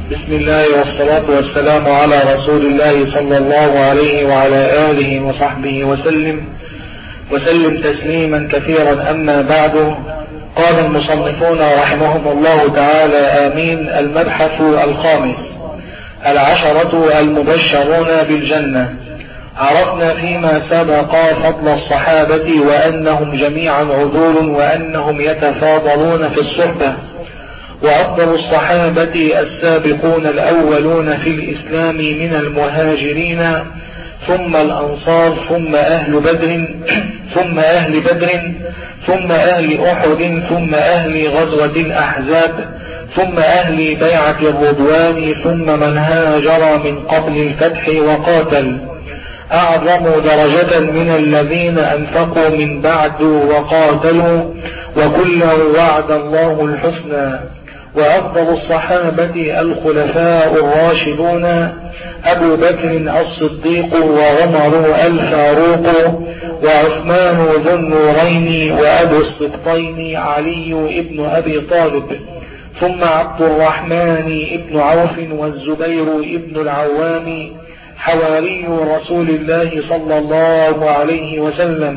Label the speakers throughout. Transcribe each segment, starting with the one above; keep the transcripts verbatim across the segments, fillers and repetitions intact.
Speaker 1: بسم الله والصلاة والسلام على رسول الله صلى الله عليه وعلى آله وصحبه وسلم وسلم تسليما كثيرا. أما بعد، قال المصنفون رحمهم الله تعالى آمين: المبحث الخامس: العشرة المبشرون بالجنة. عرفنا فيما سبق فضل الصحابة وأنهم جميعا عدول وأنهم يتفاضلون في الصحبة، وأفضل الصحابة السابقون الأولون في الإسلام من المهاجرين ثم الأنصار ثم أهل بدر ثم أهل بدر ثم أهل أحد ثم أهل غزوة الأحزاب ثم أهل بيعة الرضوان ثم من هاجر من قبل الفتح وقاتل، أعظم درجة من الذين أنفقوا من بعد وقاتلوا، وكلا وعد الله الحسنى. وأفضل الصحابة الخلفاء الراشدون: أبو بكر الصديق وعمر الفاروق وعثمان ذو النورين وأبو السبطين علي ابن أبي طالب، ثم عبد الرحمن ابن عوف والزبير ابن العوام حواري رسول الله صلى الله عليه وسلم،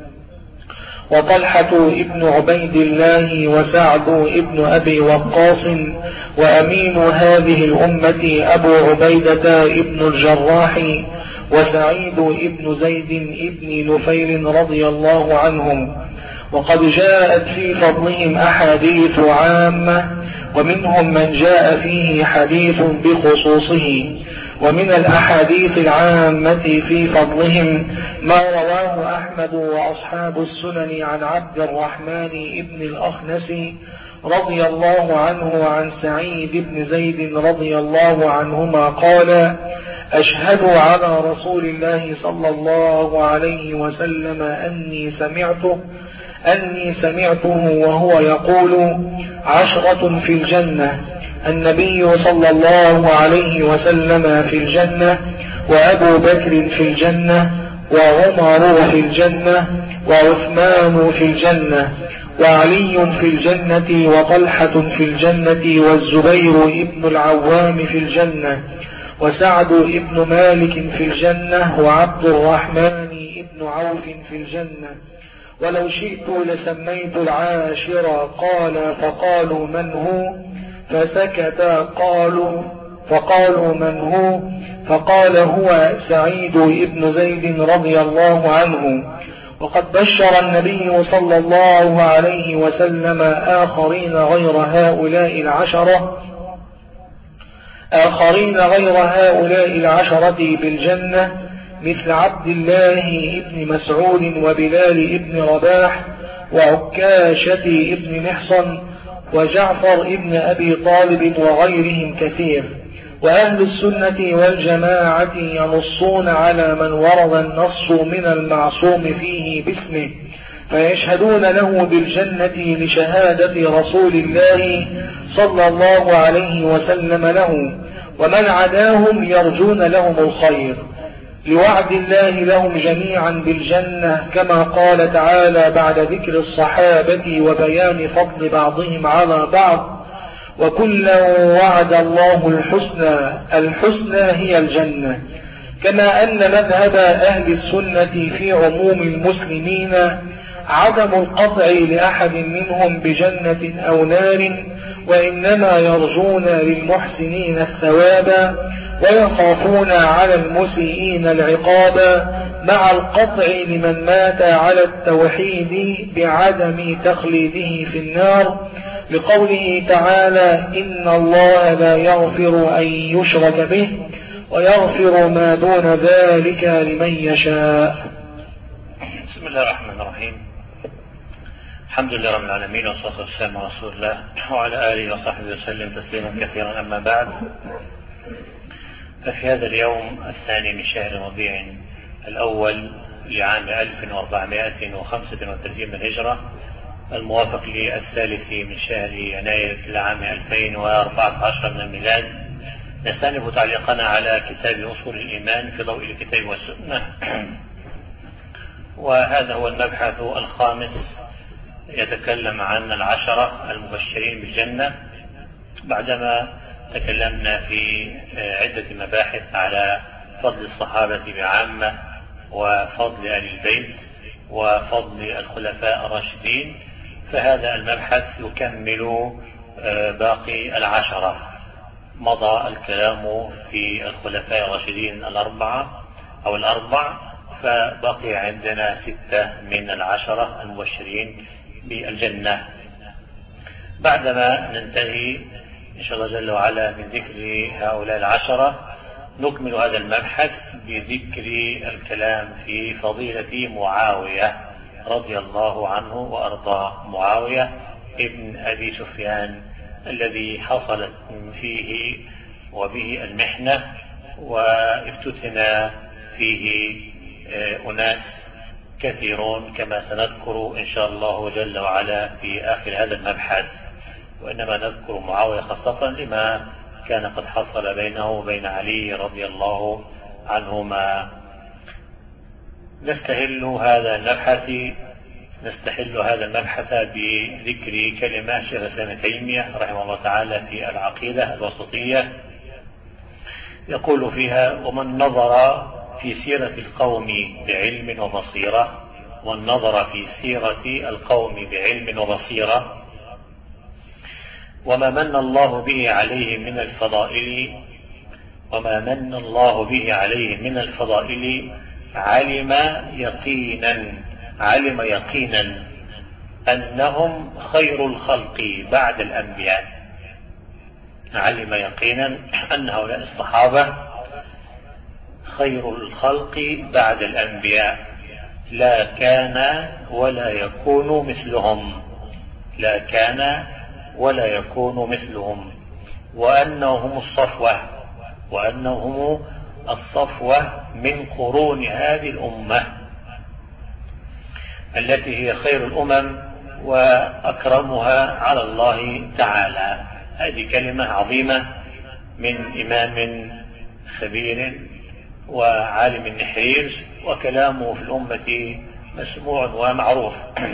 Speaker 1: وطلحة ابن عبيد الله وسعد ابن أبي وقاص، وأمين هذه الأمة أبو عبيدة ابن الجراح وسعيد ابن زيد ابن نفيل رضي الله عنهم. وقد جاءت في فضلهم أحاديث عامة، ومنهم من جاء فيه حديث بخصوصه. ومن الأحاديث العامة في فضلهم ما رواه أحمد وأصحاب السنن عن عبد الرحمن ابن الأخنس رضي الله عنه عن سعيد بن زيد رضي الله عنهما قال: أشهد على رسول الله صلى الله عليه وسلم أني سمعته أني سمعته وهو يقول: عشرة في الجنة، النبي صلى الله عليه وسلم في الجنة، وأبو بكر في الجنة، وعمر في الجنة، وعثمان في الجنة، وعلي في الجنة، وطلحة في الجنة، والزبير ابن العوام في الجنة، وسعد ابن مالك في الجنة، وعبد الرحمن ابن عوف في الجنة. ولو شئت لسميت العاشرة. قال: فقالوا: من هو؟ فسكت. قالوا فقالوا: من هو؟ فقال: هو سعيد ابن زيد رضي الله عنه. وقد بشر النبي صلى الله عليه وسلم آخرين غير هؤلاء العشرة آخرين غير هؤلاء العشرة بالجنة، مثل عبد الله ابن مسعود وبلال ابن رباح وعكاشة ابن محصن وجعفر ابن أبي طالب وغيرهم كثير. وأهل السنة والجماعة ينصون على من ورد النص من المعصوم فيه باسمه، فيشهدون له بالجنة لشهادة رسول الله صلى الله عليه وسلم له، ومن عداهم يرجون لهم الخير، لوعد الله لهم جميعا بالجنة، كما قال تعالى بعد ذكر الصحابة وبيان فضل بعضهم على بعض: وكلا وعد الله الحسنى. الحسنى هي الجنة. كما أن مذهب أهل السنة في عموم المسلمين عدم القطع لأحد منهم بجنة أو نار، وإنما يرجون للمحسنين الثواب ويخافون على المسيئين العقاب، مع القطع لمن مات على التوحيد بعدم تخليده في النار، لقوله تعالى: إن الله لا يغفر أن يشرك به ويغفر ما دون ذلك لمن يشاء.
Speaker 2: بسم الله الرحمن الرحيم. الحمد لله رب العالمين، والصلاة والسلام على رسول الله وعلى آله وصحبه وسلم تسليما كثيرا. أما بعد، ففي هذا اليوم الثاني من شهر ربيع الأول لعام ألف وأربعمائة وخمسة وثلاثين من الهجرة، الموافق للثالث من شهر يناير لعام ألفين وأربعة عشر من الميلاد، نستأنف تعليقنا على كتاب أصول الإيمان في ضوء الكتاب والسنة. وهذا هو المبحث الخامس، يتكلم عن العشرة المبشرين بالجنة، بعدما تكلمنا في عدة مباحث على فضل الصحابة بعامة وفضل آل البيت وفضل الخلفاء الراشدين، فهذا المبحث يكمل باقي العشرة. مضى الكلام في الخلفاء الراشدين الأربعة أو الأربع، فبقي عندنا ستة من العشرة المبشرين بالجنة. بعدما ننتهي إن شاء الله جل وعلا من ذكر هؤلاء العشرة نكمل هذا المبحث بذكر الكلام في فضيلة معاوية رضي الله عنه وأرضاه، معاوية ابن أبي سفيان الذي حصلت فيه وبه المحنة وافتتن فيه أناس كثيرون كما سنذكر إن شاء الله جل وعلا في آخر هذا المبحث، وإنما نذكر معاوية خاصة لما كان قد حصل بينه وبين علي رضي الله عنهما. نستهل هذا المبحث نستحل هذا المبحث بذكر كلمة شيخ الإسلام ابن تيمية رحمه الله تعالى في العقيدة الوسطية، يقول فيها: ومن نظر في سيرة القوم بعلم وبصيرة ومن نظر في سيرة القوم بعلم وبصيرة وما من الله به عليه من الفضائل وما من الله به عليه من الفضائل علم يقينا علم يقينا أنهم خير الخلق بعد الأنبياء علم يقينا أن هؤلاء الصحابة خير الخلق بعد الأنبياء، لا كان ولا يكون مثلهم لا كان ولا يكون مثلهم وأنهم الصفوة وأنهم الصفوة من قرون هذه الأمة التي هي خير الأمم وأكرمها على الله تعالى. هذه كلمة عظيمة من إمام خبير وعالم النحرير، وكلامه في الأمة مسموع ومعروف.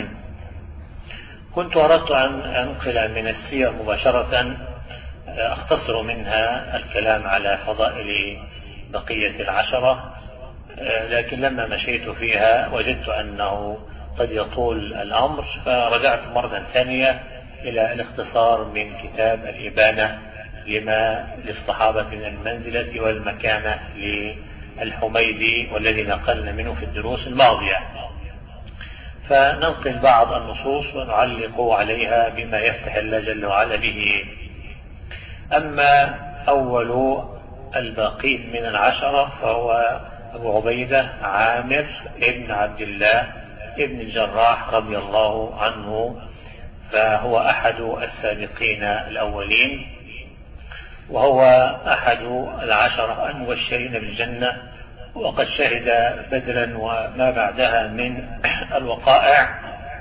Speaker 2: كنت أردت أن أنقل من السير مباشرة أختصر منها الكلام على فضائل بقية العشرة، لكن لما مشيت فيها وجدت أنه قد يطول الأمر، فرجعت مرة ثانية إلى الاختصار من كتاب الإبانة لما للصحابة من المنزلة والمكانة للحميدي والذي نقلنا منه في الدروس الماضية، فننقل بعض النصوص ونعلق عليها بما يفتح الله جل وعلا به. أما أول الباقين من العشرة فهو أبو عبيدة عامر ابن عبد الله ابن الجراح رضي الله عنه، فهو أحد السابقين الأولين، وهو أحد العشرة المبشرين بالجنة، وقد شهد بدرا وما بعدها من الوقائع،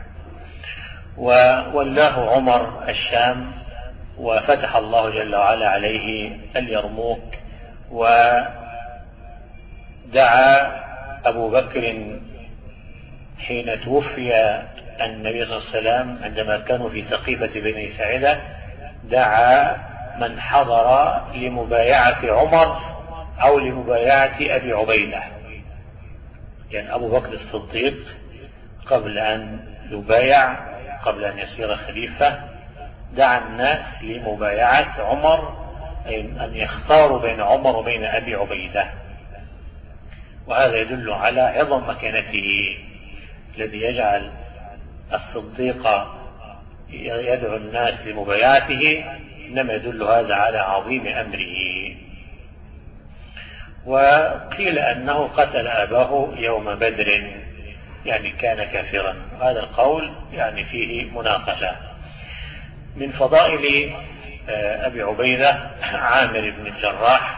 Speaker 2: وولاه عمر الشام وفتح الله جل وعلا عليه اليرموك، ودعا أبو بكر حين توفي النبي صلى الله عليه وسلم عندما كانوا في سقيفة بني ساعدة، دعا من حضر لمبايعة عمر أو لمبايعة أبي عبيدة. يعني أبو بكر الصديق قبل أن يبايع قبل أن يصير خليفة دعا الناس لمبايعة عمر، أي أن يختاروا بين عمر وبين أبي عبيدة، وهذا يدل على عظم مكانته الذي يجعل الصديق يدعو الناس لمبايعته، إنما يدل هذا على عظيم أمره. وقيل أنه قتل أباه يوم بدر، يعني كان كافرا، هذا القول يعني فيه مناقشة. من فضائل أبي عبيدة عامر بن الجراح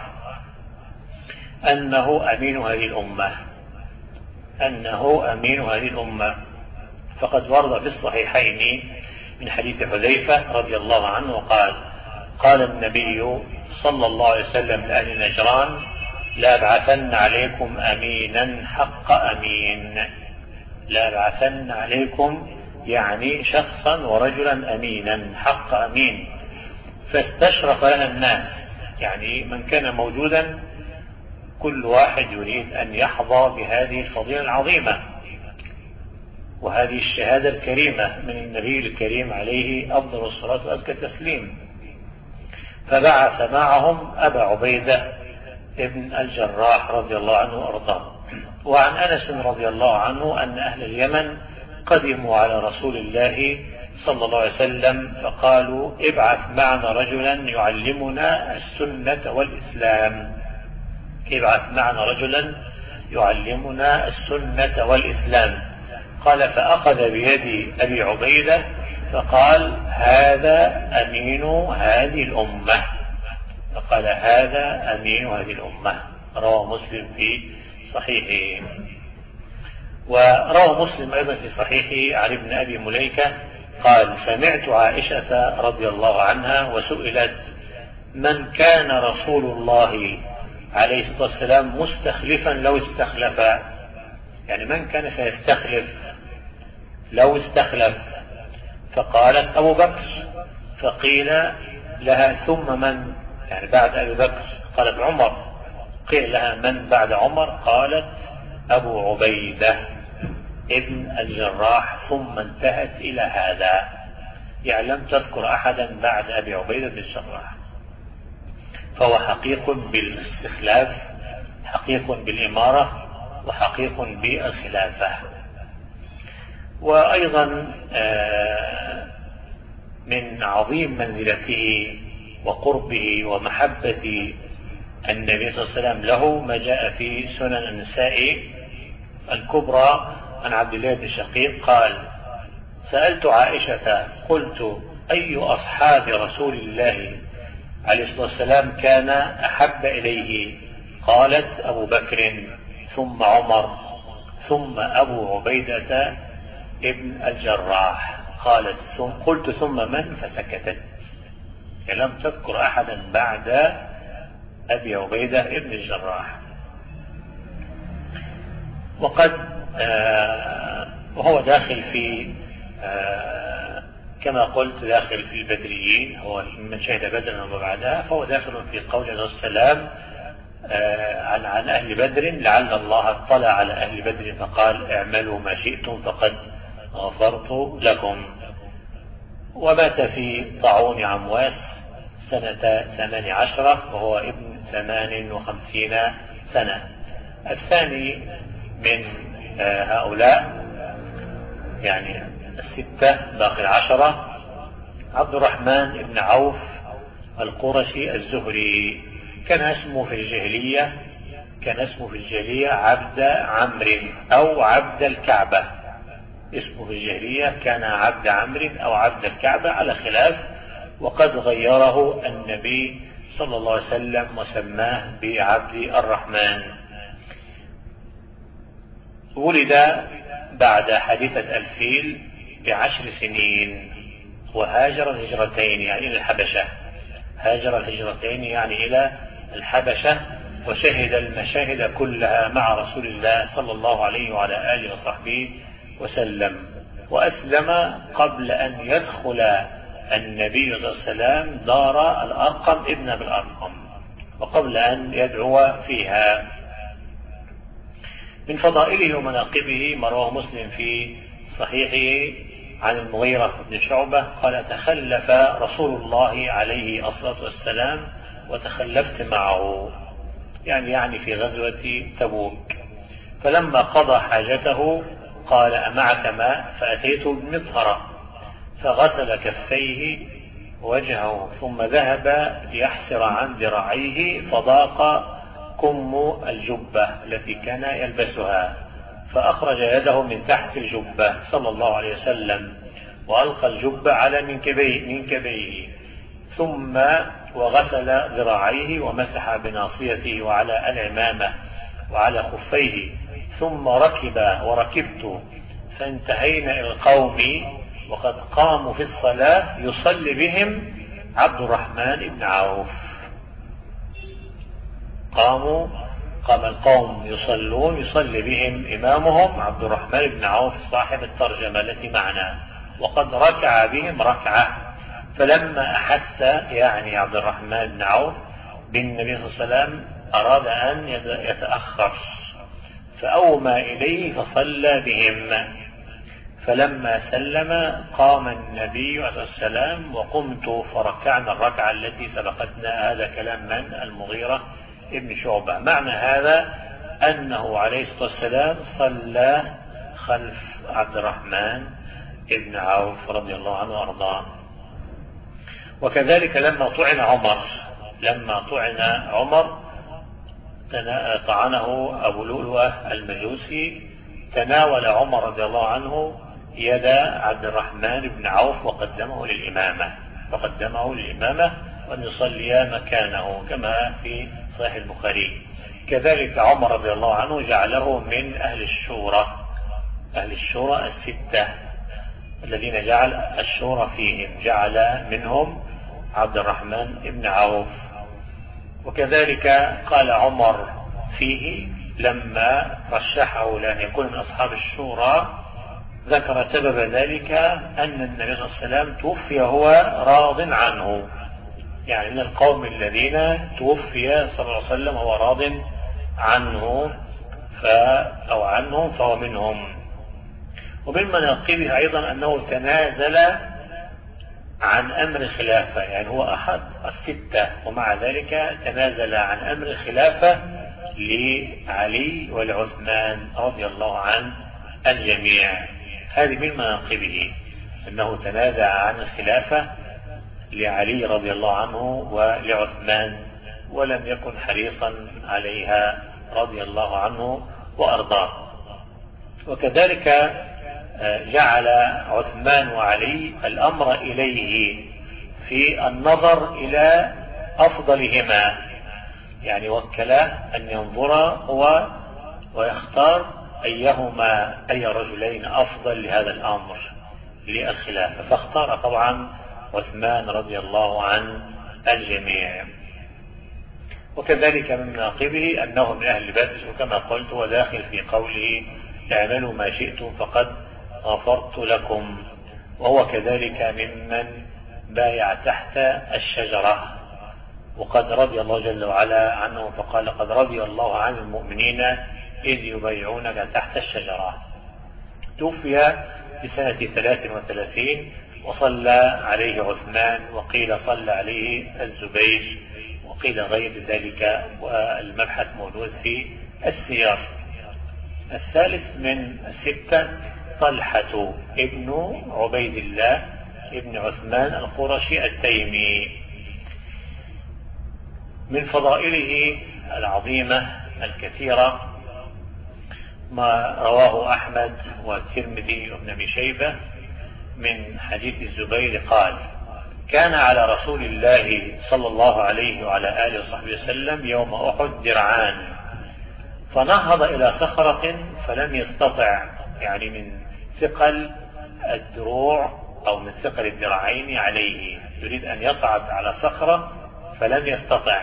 Speaker 2: أنه أمين هذه الأمة أنه أمين هذه الأمة فقد ورد في الصحيحين من حديث حذيفة رضي الله عنه قال: قال النبي صلى الله عليه وسلم لأهل نجران: لا أبعثن عليكم أمينا حق أمين. لا أبعثن عليكم يعني شخصا ورجلا أمينا حق أمين. فاستشرف لنا الناس يعني من كان موجودا كل واحد يريد أن يحظى بهذه الفضيلة العظيمة وهذه الشهادة الكريمة من النبي الكريم عليه أفضل الصلاة وأزكى التسليم. فبعث معهم أبا عبيدة ابن الجراح رضي الله عنه وأرضاه. وعن أنس رضي الله عنه أن أهل اليمن قدموا على رسول الله صلى الله عليه وسلم فقالوا ابعث معنا رجلا يعلمنا السنة والإسلام ابعث معنا رجلا يعلمنا السنة والإسلام. قال فأخذ بيد أبي عبيدة فقال هذا أمين هذه الأمة فقال هذا أمين هذه الأمة. رواه مسلم في صحيحه. وروى مسلم أيضا في صحيحه عن ابن أبي مليكة قال سمعت عائشة رضي الله عنها وسئلت من كان رسول الله عليه الصلاة والسلام مستخلفا لو استخلف، يعني من كان سيستخلف لو استخلف؟ فقالت أبو بكر. فقيل لها ثم من؟ يعني بعد أبي بكر؟ قالت عمر. قيل لها من بعد عمر؟ قالت أبو عبيدة ابن الجراح. ثم انتهت إلى هذا، يعني لم تذكر أحدا بعد أبي عبيدة بن الجراح. فهو حقيق بالاستخلاف، حقيق بالإمارة، وحقيق بالخلافة. وأيضا من عظيم منزلته وقربه ومحبة النبي صلى الله عليه وسلم له ما جاء في سنن النساء الكبرى عن عبد الله بن شقيق قال سألت عائشة قلت أي أصحاب رسول الله عليه الصلاة والسلام كان أحب إليه؟ قالت أبو بكر ثم عمر ثم أبو عبيدة ابن الجراح. قالت ثم قلت ثم من؟ فسكتت، يعني لم تذكر أحدا بعد أبي عبيدة ابن الجراح. وقد آه وهو داخل في آه كما قلت داخل في البدريين، هو من شهد بدرا وما بعدها، فهو داخل في قول عليه السلام آه عن, عن أهل بدر لعل الله اطلع على أهل بدر فقال اعملوا ما شئتم فقد غفرت لكم. ومات في طاعون عمواس سنة ثمان عشرة وهو ابن ثمان وخمسين سنة. الثاني من هؤلاء يعني الستة باقي العشرة عبد الرحمن بن عوف القرشي الزهري. كان اسمه في الجاهلية كان اسمه في الجاهلية عبد عمرو أو عبد الكعبة. اسمه في الجاهلية كان عبد عمرو أو عبد الكعبة على خلاف، وقد غيره النبي صلى الله عليه وسلم وسماه بعبد الرحمن. ولد بعد حادثة الفيل بعشر سنين وهاجر الهجرتين يعني إلى الحبشة هاجر الهجرتين يعني إلى الحبشة وشهد المشاهد كلها مع رسول الله صلى الله عليه وعلى آله وصحبه وسلم. وأسلم قبل أن يدخل النبي صلى الله عليه وسلم دار الأرقم ابن أبي الأرقم وقبل أن يدعو فيها. من فضائله ومناقبه ما رواه مسلم في صحيحه عن المغيرة بن شعبة قال تخلف رسول الله عليه الصلاة والسلام وتخلفت معه، يعني يعني في غزوة تبوك. فلما قضى حاجته قال أمعك ماء؟ فأتيت بمطهرة فغسل كفيه وجهه ثم ذهب ليحسر عن ذراعيه فضاق كم الجبة التي كان يلبسها فأخرج يده من تحت الجبة صلى الله عليه وسلم وألقى الجبة على منكبيه ثم وغسل ذراعيه ومسح بناصيته وعلى العمامة وعلى خفيه ثم ركب وركبت فانتهينا إلى القوم وقد قاموا في الصلاة يصلي بهم عبد الرحمن بن عوف. قاموا قام القوم يصلون يصلي بهم إمامهم عبد الرحمن بن عوف صاحب الترجمة التي معنا وقد ركع بهم ركعة. فلما أحس يعني عبد الرحمن بن عوف بالنبي صلى الله عليه وسلم أراد أن يتأخر فأومى إليه فصلى بهم، فلما سلم قام النبي عليه السلام وقمت فركعنا الركعة التي سبقتنا. هذا كلام من؟ المغيرة ابن شعبة. معنى هذا أنه عليه الصلاة والسلام صلى خلف عبد الرحمن ابن عوف رضي الله عنه وأرضاه. وكذلك لما طعن عمر لما طعن عمر طعنه أبو لؤلؤة المجوسي، تناول عمر رضي الله عنه يد عبد الرحمن بن عوف وقدمه للإمامة وقدمه للإمامة وأن يصلي مكانه كما في صحيح البخاري. كذلك عمر رضي الله عنه جعله من أهل الشورى أهل الشورى الستة الذين جعل الشورى فيهم، جعل منهم عبد الرحمن بن عوف. وكذلك قال عمر فيه لما رشحه لأن يكون من أصحاب الشورى، ذكر سبب ذلك أن النبي صلى الله عليه وسلم توفي هو راض عنه، يعني من القوم الذين توفي صلى الله عليه وسلم هو راض عنه ف أو عنهم فهو منهم. ومن مناقبه أيضا أنه تنازل عن أمر خلافة، يعني هو أحد الستة ومع ذلك تنازل عن أمر خلافة لعلي ولعثمان رضي الله عن الجميع. هذه من مناقبه أنه تنازع عن الخلافة لعلي رضي الله عنه ولعثمان ولم يكن حريصا عليها رضي الله عنه وأرضاه. وكذلك جعل عثمان وعلي الأمر إليه في النظر إلى أفضلهما، يعني وكله أن ينظر هو ويختار أيهما أي رجلين أفضل لهذا الأمر للخلافة، فاختار طبعا عثمان رضي الله عن الجميع. وكذلك من مناقبه أنه من أهل بدر، وكما قلت وداخل في قوله اعملوا ما شئتم فقد غفرت لكم، وهو كذلك ممن بايع تحت الشجرة، وقد رضي الله جل وعلا عنه فقال قد رضي الله عن المؤمنين إذ يبايعونك تحت الشجرة. توفي في سنة ثلاث وثلاثين وصلى عليه عثمان، وقيل صلى عليه الزبير، وقيل غير ذلك، والمبحث موجود في السير. الثالث من الستة طلحة ابن عبيد الله ابن عثمان القرشي التيمي. من فضائله العظيمة الكثيرة ما رواه أحمد والترمذي وابن أبي شيبة من حديث الزبير قال كان على رسول الله صلى الله عليه وعلى آله وصحبه وسلم يوم أحد درعان، فنهض إلى صخرة فلم يستطع، يعني من ثقل الدروع أو من ثقل الذراعين عليه، يريد أن يصعد على صخرة فلم يستطع،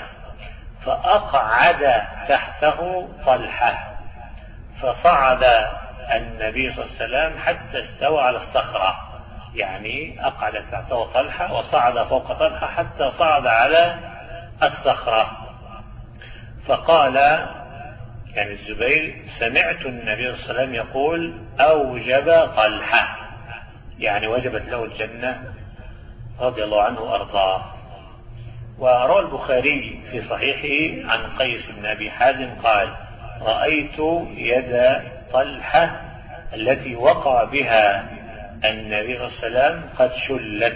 Speaker 2: فأقعد تحته طلحة، فصعد النبي صلى الله عليه وسلم حتى استوى على الصخرة، يعني أقعد تحته طلحة وصعد فوق طلحة حتى صعد على الصخرة. فقال يعني الزبير سمعت النبي صلى الله عليه وسلم يقول أوجب طلحة، يعني وجبت له الجنة رضي الله عنه وأرضاه. وروى البخاري في صحيحه عن قيس بن أبي حازم قال رأيت يد طلحة التي وقع بها النبي صلى الله عليه وسلم قد شلت،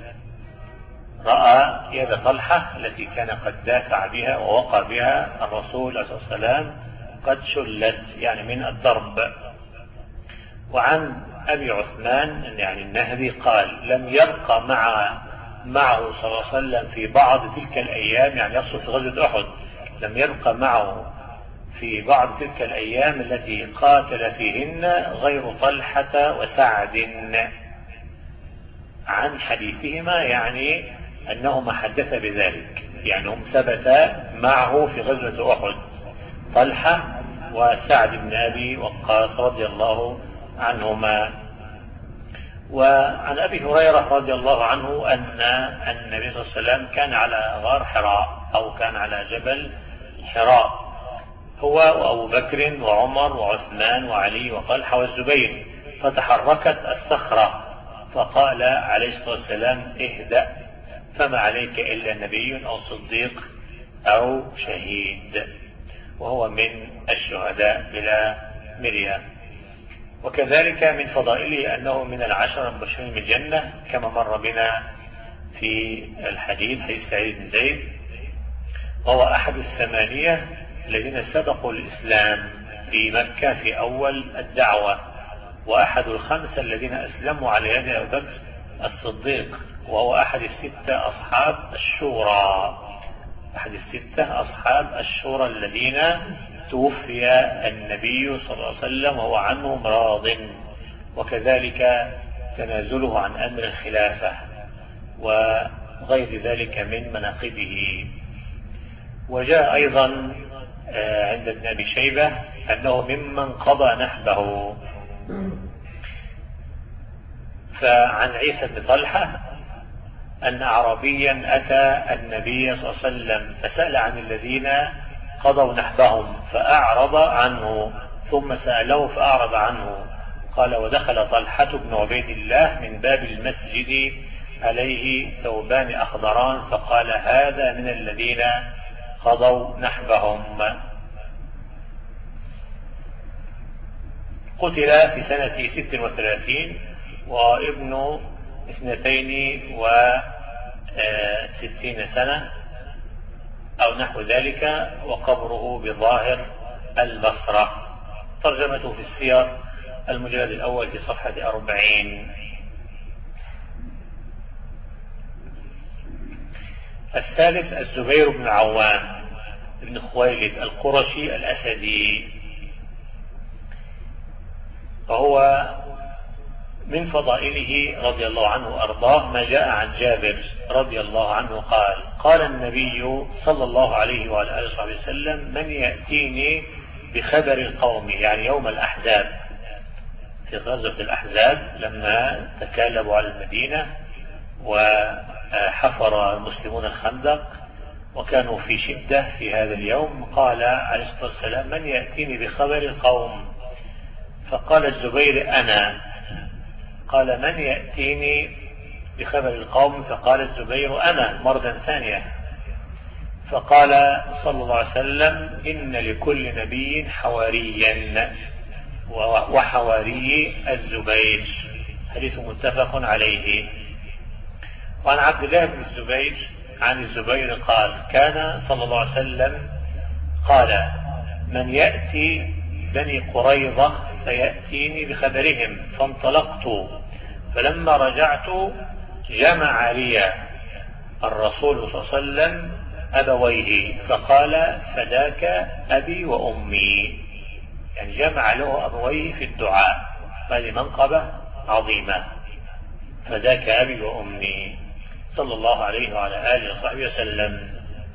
Speaker 2: رأى يد طلحة التي كان قد دافع بها ووقع بها الرسول صلى الله عليه وسلم قد شلت، يعني من الضرب. وعن أبي عثمان يعني النهدي قال لم يبقى مع معه صلى الله عليه وسلم في بعض تلك الأيام، يعني يقصد في غزوة أحد، لم يبقى معه في بعض تلك الأيام التي قاتل فيهن غير طلحة وسعد. عن حديثهما يعني أنهما حدث بذلك، يعني هم ثبت معه في غزوة أحد طلحة وسعد بن أبي وقاص رضي الله عنهما. وعن أبي هريرة رضي الله عنه أن النبي صلى الله عليه وسلم كان على غار حراء أو كان على جبل حراء هو وأبو بكر وعمر وعثمان وعلي وطلحة والزبير، فتحركت الصخرة فقال عليه الصلاة والسلام اهدأ فما عليك إلا نبي أو صديق أو شهيد، وهو من الشهداء بلا مريا. وكذلك من فضائله أنه من العشر المبشرين بالجنة كما مر بنا في الحديث حديث سعيد بن زيد، وهو أحد الثمانية الذين سبقوا الإسلام في مكة في أول الدعوة، وأحد الخمسة الذين أسلموا على يد أبي بكر الصديق، وهو أحد الستة أصحاب الشورى أحد الستة أصحاب الشورى الذين توفي النبي صلى الله عليه وسلم وهو عنهم راض، وكذلك تنازله عن أمر الخلافة وغير ذلك من مناقبه. وجاء أيضا عند ابن أبي شيبة أنه ممن قضى نحبه. فعن عيسى بن طلحة أن أعرابيا أتى النبي صلى الله عليه وسلم فسأل عن الذين قضوا نحبهم فأعرض عنه، ثم سأله فأعرض عنه. قال ودخل طلحة بن عبيد الله من باب المسجد عليه ثوبان أخضران فقال هذا من الذين قضوا نحبهم. قتل في سنة ست وثلاثين وابن اثنتين وستين سنة أو نحو ذلك، وقبره بظاهر البصرة. ترجمته في السير المجلد الأول في صفحة أربعين. الثالث الزبير بن العوام بن خويلد القرشي الأسدي، وهو من فضائله رضي الله عنه وأرضاه ما جاء عن جابر رضي الله عنه قال قال النبي صلى الله عليه وعلى آله وصحبه وسلم من يأتيني بخبر القوم، يعني يوم الأحزاب في غزوة الأحزاب لما تكالبوا على المدينة وحفر المسلمون الخندق وكانوا في شدة في هذا اليوم، قال عليه الصلاة والسلام من يأتيني بخبر القوم؟ فقال الزبير أنا. قال من يأتيني بخبر القوم؟ فقال الزبير أنا مرة ثانية. فقال صلى الله عليه وسلم إن لكل نبي حواريا وحواري الزبير. حديث متفق عليه. وعن عبد الله بن الزبير عن الزبير قال كان صلى الله عليه وسلم قال من يأتي بني قريظة فيأتيني بخبرهم، فانطلقت فلما رجعت جمع لي الرسول صلى الله عليه وسلم أبويه فقال فداك أبي وأمي، يعني جمع له أبويه في الدعاء، هذه منقبة عظيمة، فداك أبي وأمي صلى الله عليه وعلى آله وصحبه وسلم.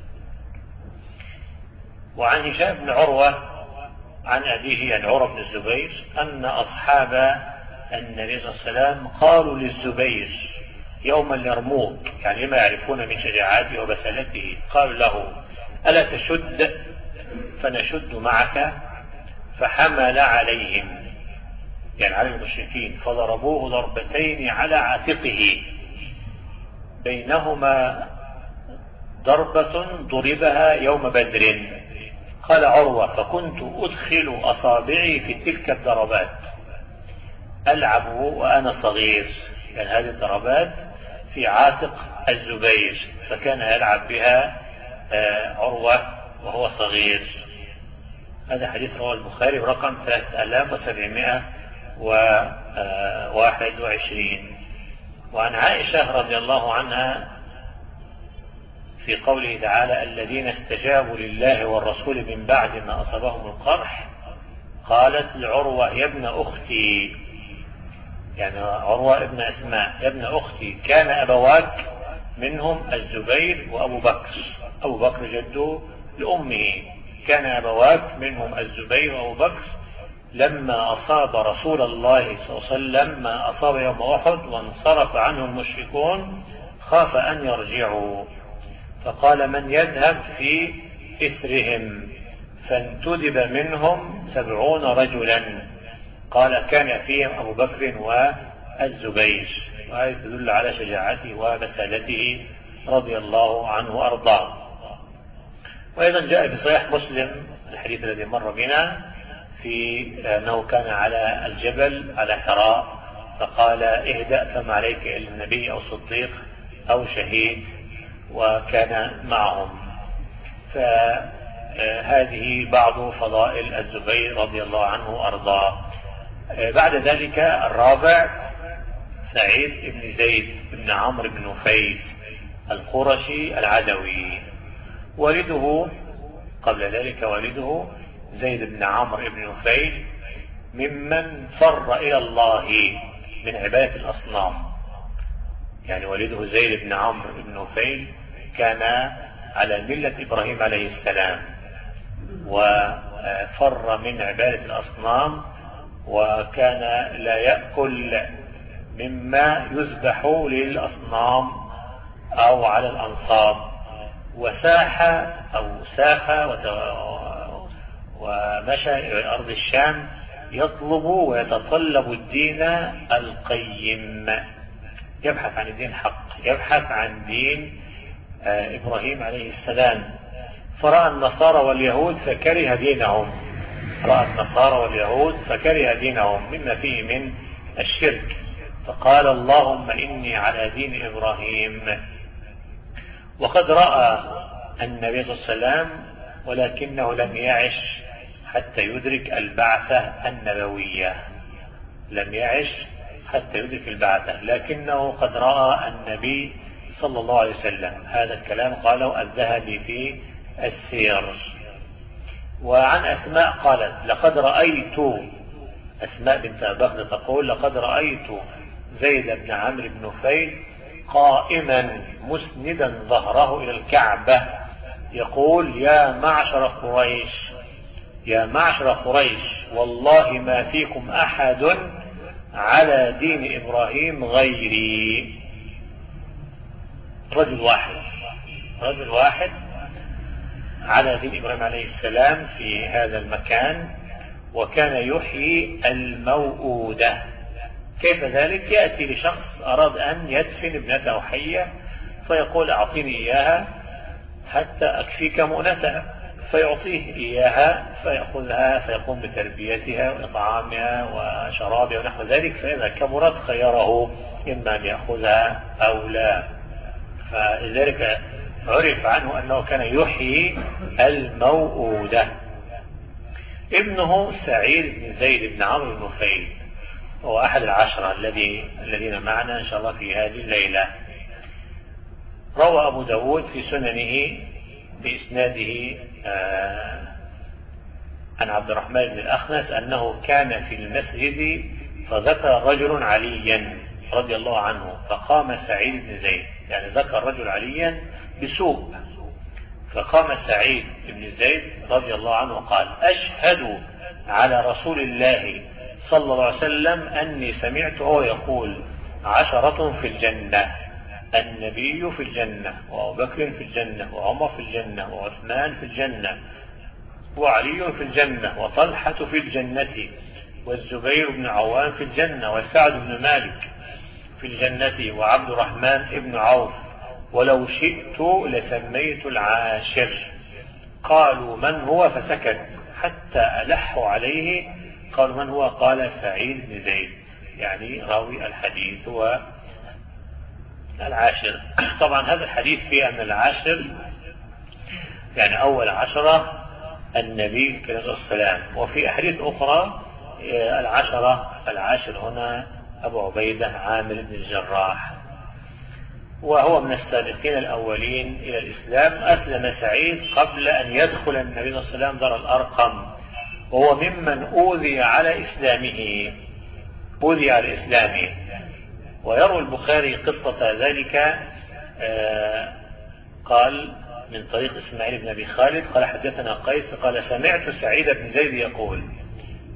Speaker 2: وعن هشام بن عروة عن أبيه عن عروة بن الزبير أن أصحاب النبي صلى الله عليه وسلم قالوا للزبير يوم اليرموك، يعني ما يعرفون من شجاعته وبسالته، قالوا له ألا تشد فنشد معك؟ فحمل عليهم، يعني على المشركين، فضربوه ضربتين على عاتقه بينهما ضربة ضربها يوم بدر. قال عروة فكنت أدخل أصابعي في تلك الضربات ألعب وأنا صغير، يعني هذه الضربات في عاتق الزبير فكان يلعب بها عروة وهو صغير. هذا حديث رواه البخاري برقم ثلاثة آلاف وسبعمائة وواحد وعشرين. وعن عائشة رضي الله عنها في قوله تعالى الذين استجابوا لله والرسول من بعد ما أصابهم القرح قالت لعروة يا ابن أختي، يعني عروة ابن أسماء يا ابن أختي كان أبواك منهم الزبير وأبو بكر، أبو بكر جده لأمه، كان أبواك منهم الزبير وأبو بكر لما أصاب رسول الله صلى الله عليه وسلم ما أصاب يوم أحد وانصرف عنه المشركون خاف أن يرجعوا، فقال من يذهب في إثرهم، فانتدب منهم سبعون رجلا، قال كان فيهم أبو بكر والزبير، وهذه تدل على شجاعته وبسالته رضي الله عنه وأرضاه. وأيضا جاء في صحيح مسلم الحديث الذي مر بنا في أنه كان على الجبل على حراء فقال اهدأ فما عليك إلا النبي أو صديق أو شهيد، وكان معهم. فهذه بعض فضائل الزبير رضي الله عنه وأرضاه. بعد ذلك الرابع سعيد بن زيد بن عمرو بن نفيل القرشي العدوي، والده قبل ذلك والده زيد بن عمرو بن نفيل ممن فر إلى الله من عبادة الأصنام، يعني والده زيد بن عمرو بن نفيل كان على ملة إبراهيم عليه السلام وفر من عبادة الأصنام، وكان لا يأكل مما يذبح للأصنام أو على الأنصاب، وساح أو ساح ومشى إلى أرض الشام يطلب ويتطلب الدين القيم، يبحث عن الدين الحق، يبحث عن دين إبراهيم عليه السلام. فرأى النصارى واليهود فكره دينهم، رأى النصارى واليهود فكره دينهم مما فيه من الشرك، فقال اللهم إني على دين إبراهيم. وقد رأى النبي صلى الله عليه وسلم ولكنه لم يعش حتى يدرك البعثة النبوية، لم يعش حتى يدرك البعثة، لكنه قد رأى النبي صلى الله عليه وسلم. هذا الكلام قاله الذهبي في السير. وعن أسماء قالت لقد رأيت، أسماء بنت أبي بكر تقول لقد رأيت زيد بن عمرو بن نفيل قائما مسندا ظهره إلى الكعبة يقول يا معشر قريش يا معشر قريش والله ما فيكم أحد على دين إبراهيم غيري. رجل واحد رجل واحد على دين إبراهيم عليه السلام في هذا المكان، وكان يحيي الموؤودة. كيف ذلك؟ يأتي لشخص أراد أن يدفن ابنته حية فيقول أعطيني إياها حتى أكفيك مؤنتها، فيعطيه إياها فيأخذها فيقوم بتربيتها وإطعامها وشرابها ونحو ذلك، فإذا كبرت خيره إما أن يأخذها أو لا. فلذلك عرف عنه أنه كان يحيي الموؤودة. ابنه سعيد بن زيد بن عمرو بن نفيل هو أحد العشرة الذي الذين معنا إن شاء الله في هذه الليلة. روى أبو داود في سننه بإسناده آه عن عبد الرحمن بن الأخنس أنه كان في المسجد فذكر رجل عليا رضي الله عنه فقام سعيد بن زيد، يعني ذكر رجل عليا بسوء، فقام سعيد بن زيد رضي الله عنه وقال أشهد على رسول الله صلى الله عليه وسلم أني سمعته يقول عشرة في الجنة، النبي في الجنة وأبو بكر في الجنة وعمر في الجنة وعثمان في الجنة وعلي في الجنة وطلحة في الجنة والزبير بن عوام في الجنة وسعد بن مالك في الجنة وعبد الرحمن بن عوف، ولو شئت لسميت العاشر. قالوا من هو؟ فسكت حتى ألحوا عليه. قالوا من هو؟ قال سعيد بن زيد، يعني راوي الحديث هو العاشر. طبعا هذا الحديث فيه أن العاشر يعني أول عشرة النبي عليه الصلاة والسلام، وفي أحاديث أخرى العشرة العاشر هنا أبو عبيدة عامر بن الجراح، وهو من السابقين الأولين إلى الإسلام. أسلم سعيد قبل أن يدخل النبي صلى الله عليه وسلم دار الأرقم، وهو ممن أوذي على إسلامه أوذي على إسلامه. ويروي البخاري قصة ذلك آه قال من طريق إسماعيل بن أبي خالد قال حدثنا قيس قال سمعت سعيد بن زيد يقول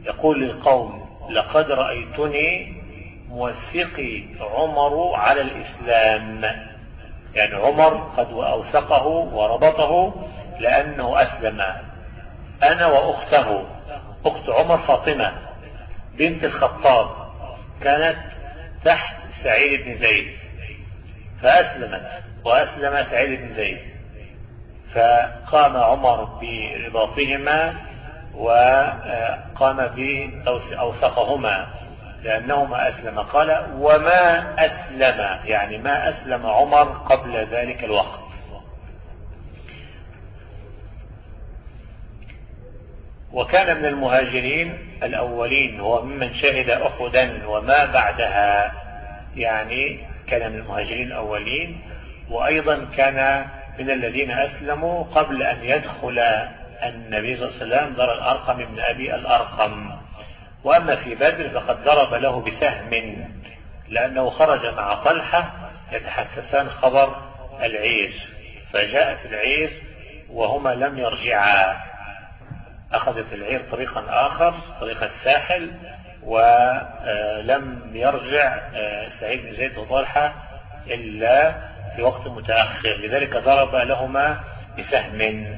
Speaker 2: يقول للقوم لقد رأيتني موثقي عمر على الإسلام، يعني عمر قد أوثقه وربطه لأنه أسلم، أنا وأخته، أخت عمر فاطمة بنت الخطاب كانت تحت سعيد بن زيد فأسلمت وأسلم سعيد بن زيد، فقام عمر برباطهما وقام بأوثقهما لأنهما أسلم. قال وما أسلم، يعني ما أسلم عمر قبل ذلك الوقت. وكان من المهاجرين الأولين وممن شهد أحدا وما بعدها، يعني كان من المهاجرين الأولين، وأيضا كان من الذين أسلموا قبل أن يدخل النبي صلى الله عليه وسلم دار الأرقم ابن أبي الأرقم. وأما في بدر فقد ضرب له بسهم لأنه خرج مع طلحة يتحسسان خبر العير، فجاءت العير وهما لم يرجعا، أخذت العير طريقا آخر طريق الساحل ولم يرجع سعيد بن زيد وطلحة إلا في وقت متأخر، لذلك ضرب لهما بسهم.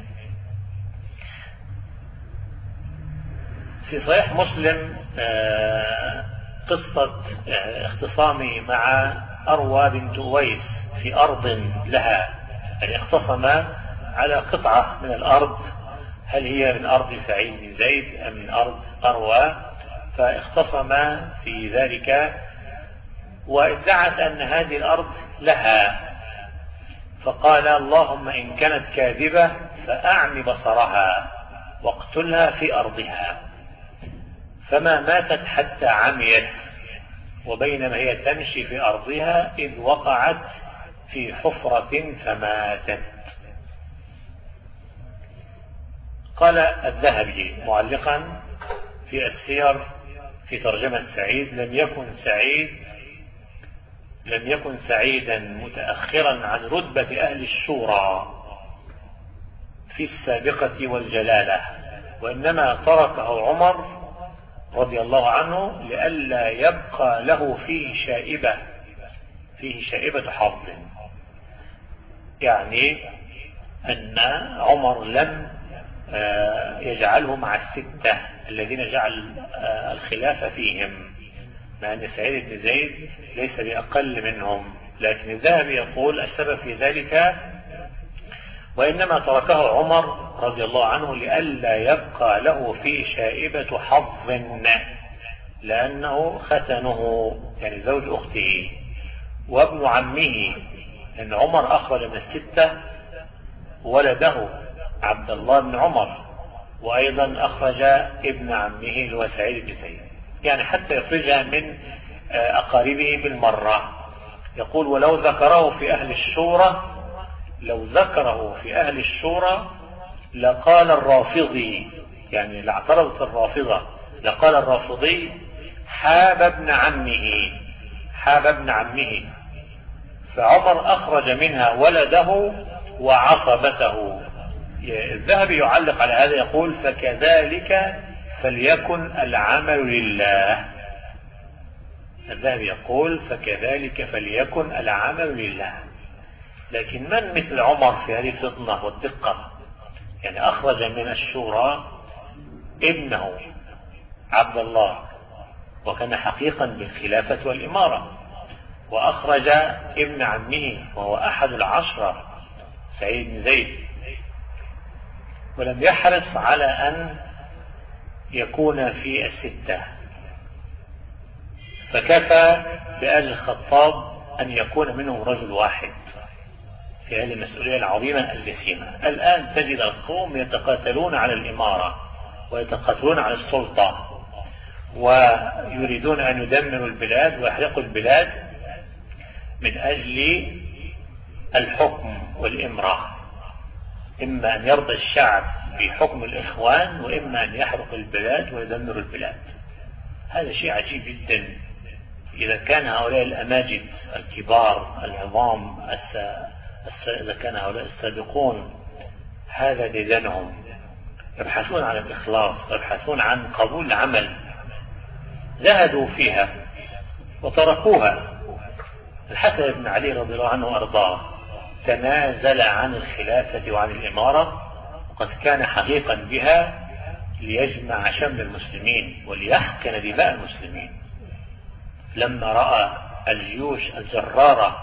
Speaker 2: في صحيح مسلم قصة اختصامي مع أروى بنت أويس في أرض لها، يعني اختصم على قطعة من الأرض، هل هي من أرض سعيد بن زيد أم من أرض أروى، فاختصم في ذلك وادعت أن هذه الأرض لها، فقال اللهم إن كانت كاذبة فأعم بصرها واقتلها في أرضها، فما ماتت حتى عميت، وبينما هي تمشي في أرضها إذ وقعت في حفرة فماتت. قال الذهبي معلقا في السير في ترجمة سعيد لم يكن سعيد لم يكن سعيدا متأخرا عن رتبة أهل الشورى في السابقة والجلالة، وإنما تركه عمر رضي الله عنه لئلا يبقى له فيه شائبة فيه شائبة حظ، يعني أن عمر لم يجعله مع الستة الذين جعل الخلافة فيهم، مع أن سعيد بن زيد ليس بأقل منهم، لكن الذهبي يقول السبب في ذلك وإنما تركه عمر رضي الله عنه لئلا يبقى له في شائبة حظ، لأنه ختنه يعني زوج أخته وابن عمه، لأن عمر أخرج من الستة ولده عبد الله بن عمر، وأيضا أخرج ابن عمه هو سعيد بن زيد، يعني حتى يخرجها من أقاربه بالمرة. يقول ولو ذكره في أهل الشورى لو ذكره في أهل الشورى لقال الرافضي، يعني لاعترضت الرافضة، لقال الرافضي حاب ابن عمه حاب ابن عمه، فعمر أخرج منها ولده وعصبته. الذهبي يعلق على هذا يقول فكذلك فليكن العمل لله. الذهبي يقول فكذلك فليكن العمل لله، لكن من مثل عمر في هذه الفطنة والدقة، يعني أخرج من الشورى ابنه عبد الله وكان حقيقا بالخلافة والإمارة، وأخرج ابن عمه وهو أحد العشرة سعيد بن زيد، ولم يحرص على أن يكون في الستة، فكفى بآل الخطاب أن يكون منهم رجل واحد في هذه المسؤولية العظيمة الجسيمة. الآن تجد القوم يتقاتلون على الإمارة ويتقاتلون على السلطة ويريدون أن يدمروا البلاد ويحرقوا البلاد من أجل الحكم والإمرة، إما أن يرضى الشعب بحكم الإخوان وإما أن يحرق البلاد ويدمر البلاد. هذا شيء عجيب جدا. إذا كان هؤلاء الأماجد الكبار العظام الس... الس... إذا كان هؤلاء السابقون هذا ديدنهم، يبحثون عن الإخلاص، يبحثون عن قبول العمل، زهدوا فيها وتركوها. الحسن بن علي رضي الله عنه وأرضاه تنازل عن الخلافة وعن الإمارة، وقد كان حقيقا بها ليجمع شمل المسلمين وليحقن دماء المسلمين. لما رأى الجيوش الجرارة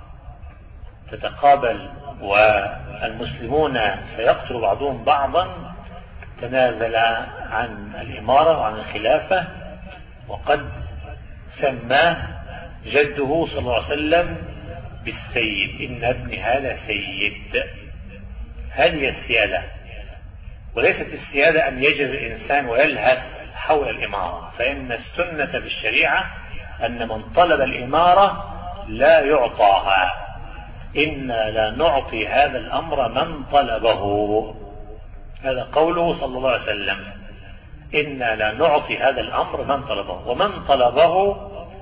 Speaker 2: تتقابل والمسلمون سيقتل بعضهم بعضا تنازل عن الإمارة وعن الخلافة، وقد سماه جده صلى الله عليه وسلم بالسيد، إن ابن هذا سيد. هذه السيادة، وليست السيادة أن يجري الإنسان ويلهث حول الإمارة، فإن السنة بالشريعة أن من طلب الإمارة لا يعطاها، إنا لا نعطي هذا الأمر من طلبه. هذا قوله صلى الله عليه وسلم، إنا لا نعطي هذا الأمر من طلبه، ومن طلبه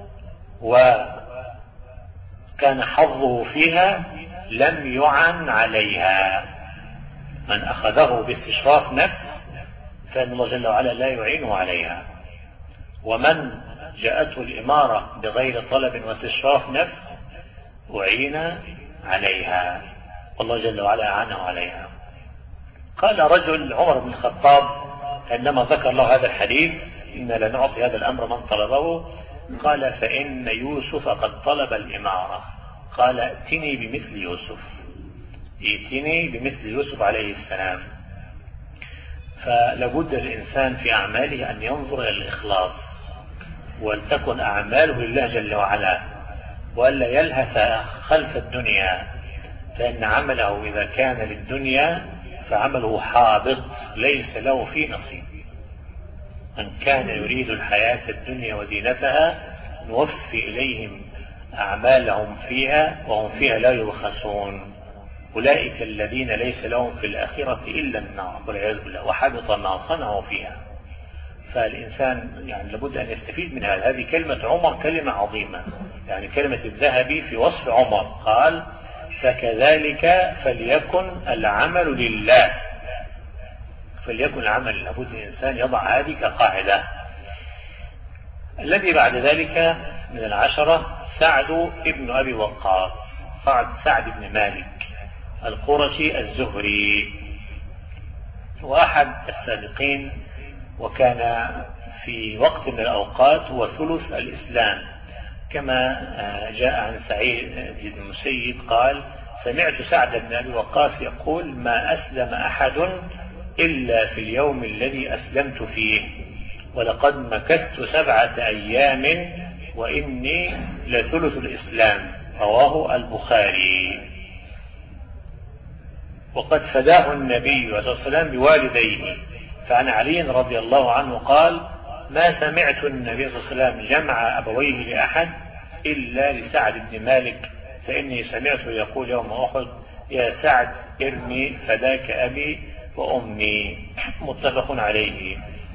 Speaker 2: وكان حظه فيها لم يعن عليها. من أخذه باستشراف نفس فإن الله جل وعلا لا يعينه عليها، ومن جاءته الإمارة بغير طلب واستشراف نفس أعين عليها، والله جل وعلا أعانه عليها. قال رجل عمر بن الخطاب عندما ذكر له هذا الحديث، إن لا نعطي هذا الأمر من طلبه، قال فإن يوسف قد طلب الإمارة. قال ائتني بمثل يوسف، ائتني بمثل يوسف عليه السلام. فلابد الإنسان في أعماله أن ينظر إلى الإخلاص، ولتكن أعماله لله جل وعلا، وألا يلهث خلف الدنيا، فإن عمله إذا كان للدنيا فعمله حابط ليس له فيه نصيب. من كان يريد الحياة الدنيا وزينتها نوفي إليهم أعمالهم فيها وهم فيها لا يبخسون، أولئك الذين ليس لهم في الآخرة إلا النار والعياذ بالله، وحبط ما صنعوا فيها. فالإنسان يعني لابد أن يستفيد من هذا. هذه كلمة عمر كلمة عظيمة، يعني كلمة الذهبي في وصف عمر قال فكذلك فليكن العمل لله، فليكن العمل، لابد الإنسان يضع هذه كقاعدة. الذي بعد ذلك من العشرة سعد ابن أبي وقاص، سعد, سعد بن مالك القرشي الزهري، وأحد السابقين، وكان في وقت من الأوقات هو ثلث الإسلام، كما جاء عن سعيد بن المسيب قال سمعت سعد بن أبي وقاص يقول ما أسلم أحد إلا في اليوم الذي أسلمت فيه، ولقد مكثت سبعة أيام وإني لثلث الإسلام، رواه البخاري. وقد فداه النبي صلى الله عليه وسلم بوالديه، فعن علي رضي الله عنه قال ما سمعت النبي صلى الله عليه وسلم جمع أبويه لأحد إلا لسعد بن مالك، فإني سمعته يقول يوم أحد يا سعد ارمي فداك أبي وأمي، متفق عليه.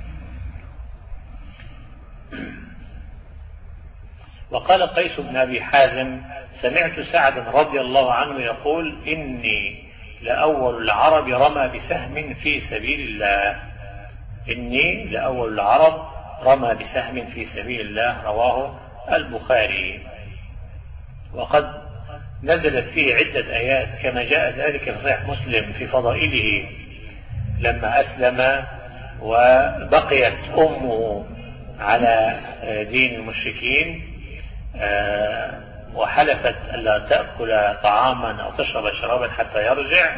Speaker 2: وقال قيس بن أبي حازم سمعت سعد رضي الله عنه يقول إني لأول العرب رمى بسهم في سبيل الله، إني لأول العرب رمى بسهم في سبيل الله، رواه البخاري. وقد نزلت فيه عدة آيات كما جاء ذلك في صحيح مسلم في فضائله، لما أسلم وبقيت أمه على دين المشركين وحلفت ألا تأكل طعاما أو تشرب شرابا حتى يرجع.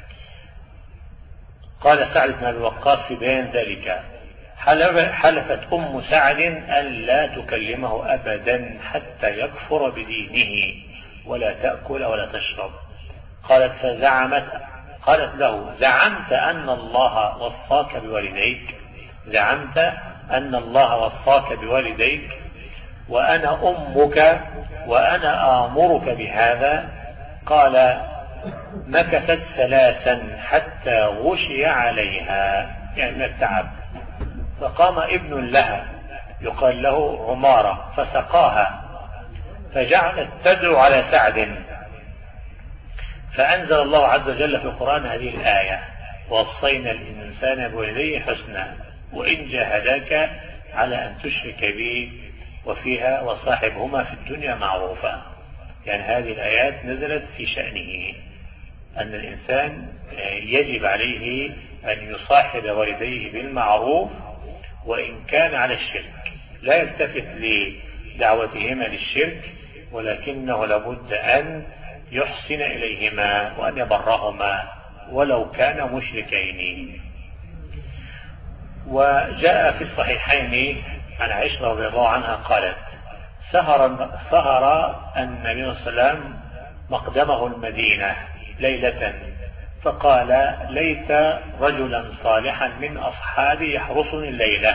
Speaker 2: قال سعد بن أبي وقاص في بيان ذلك حلفت أم سعد ألا تكلمه أبدا حتى يكفر بدينه ولا تأكل ولا تشرب. قالت فزعمت قالت له زعمت أن الله وصاك بوالديك زعمت أن الله وصاك بوالديك وأنا أمك وأنا آمرك بهذا. قال مكثت ثلاثا حتى غشي عليها، يعني من التعب، فقام ابن لها يقال له عمارة فسقاها، فجعلت تدعو على سعد، فأنزل الله عز وجل في القرآن هذه الآية ووصينا الإنسان بوالديه حسنا وإن جاهداك على أن تشرك بي وفيها وصاحبهما في الدنيا معروفا. يعني هذه الآيات نزلت في شأنه أن الإنسان يجب عليه أن يصاحب والديه بالمعروف وإن كان على الشرك، لا يلتفت لدعوتهما للشرك، ولكنه لابد أن يحسن إليهما وأن يبرهما ولو كان مشركين. وجاء في الصحيحين عن عائشة رضي الله عنها قالت: سهر, سهر النبي صلى الله عليه وسلم مقدمه المدينة ليلة فقال: ليت رجلا صالحا من أصحابي يحرسني الليلة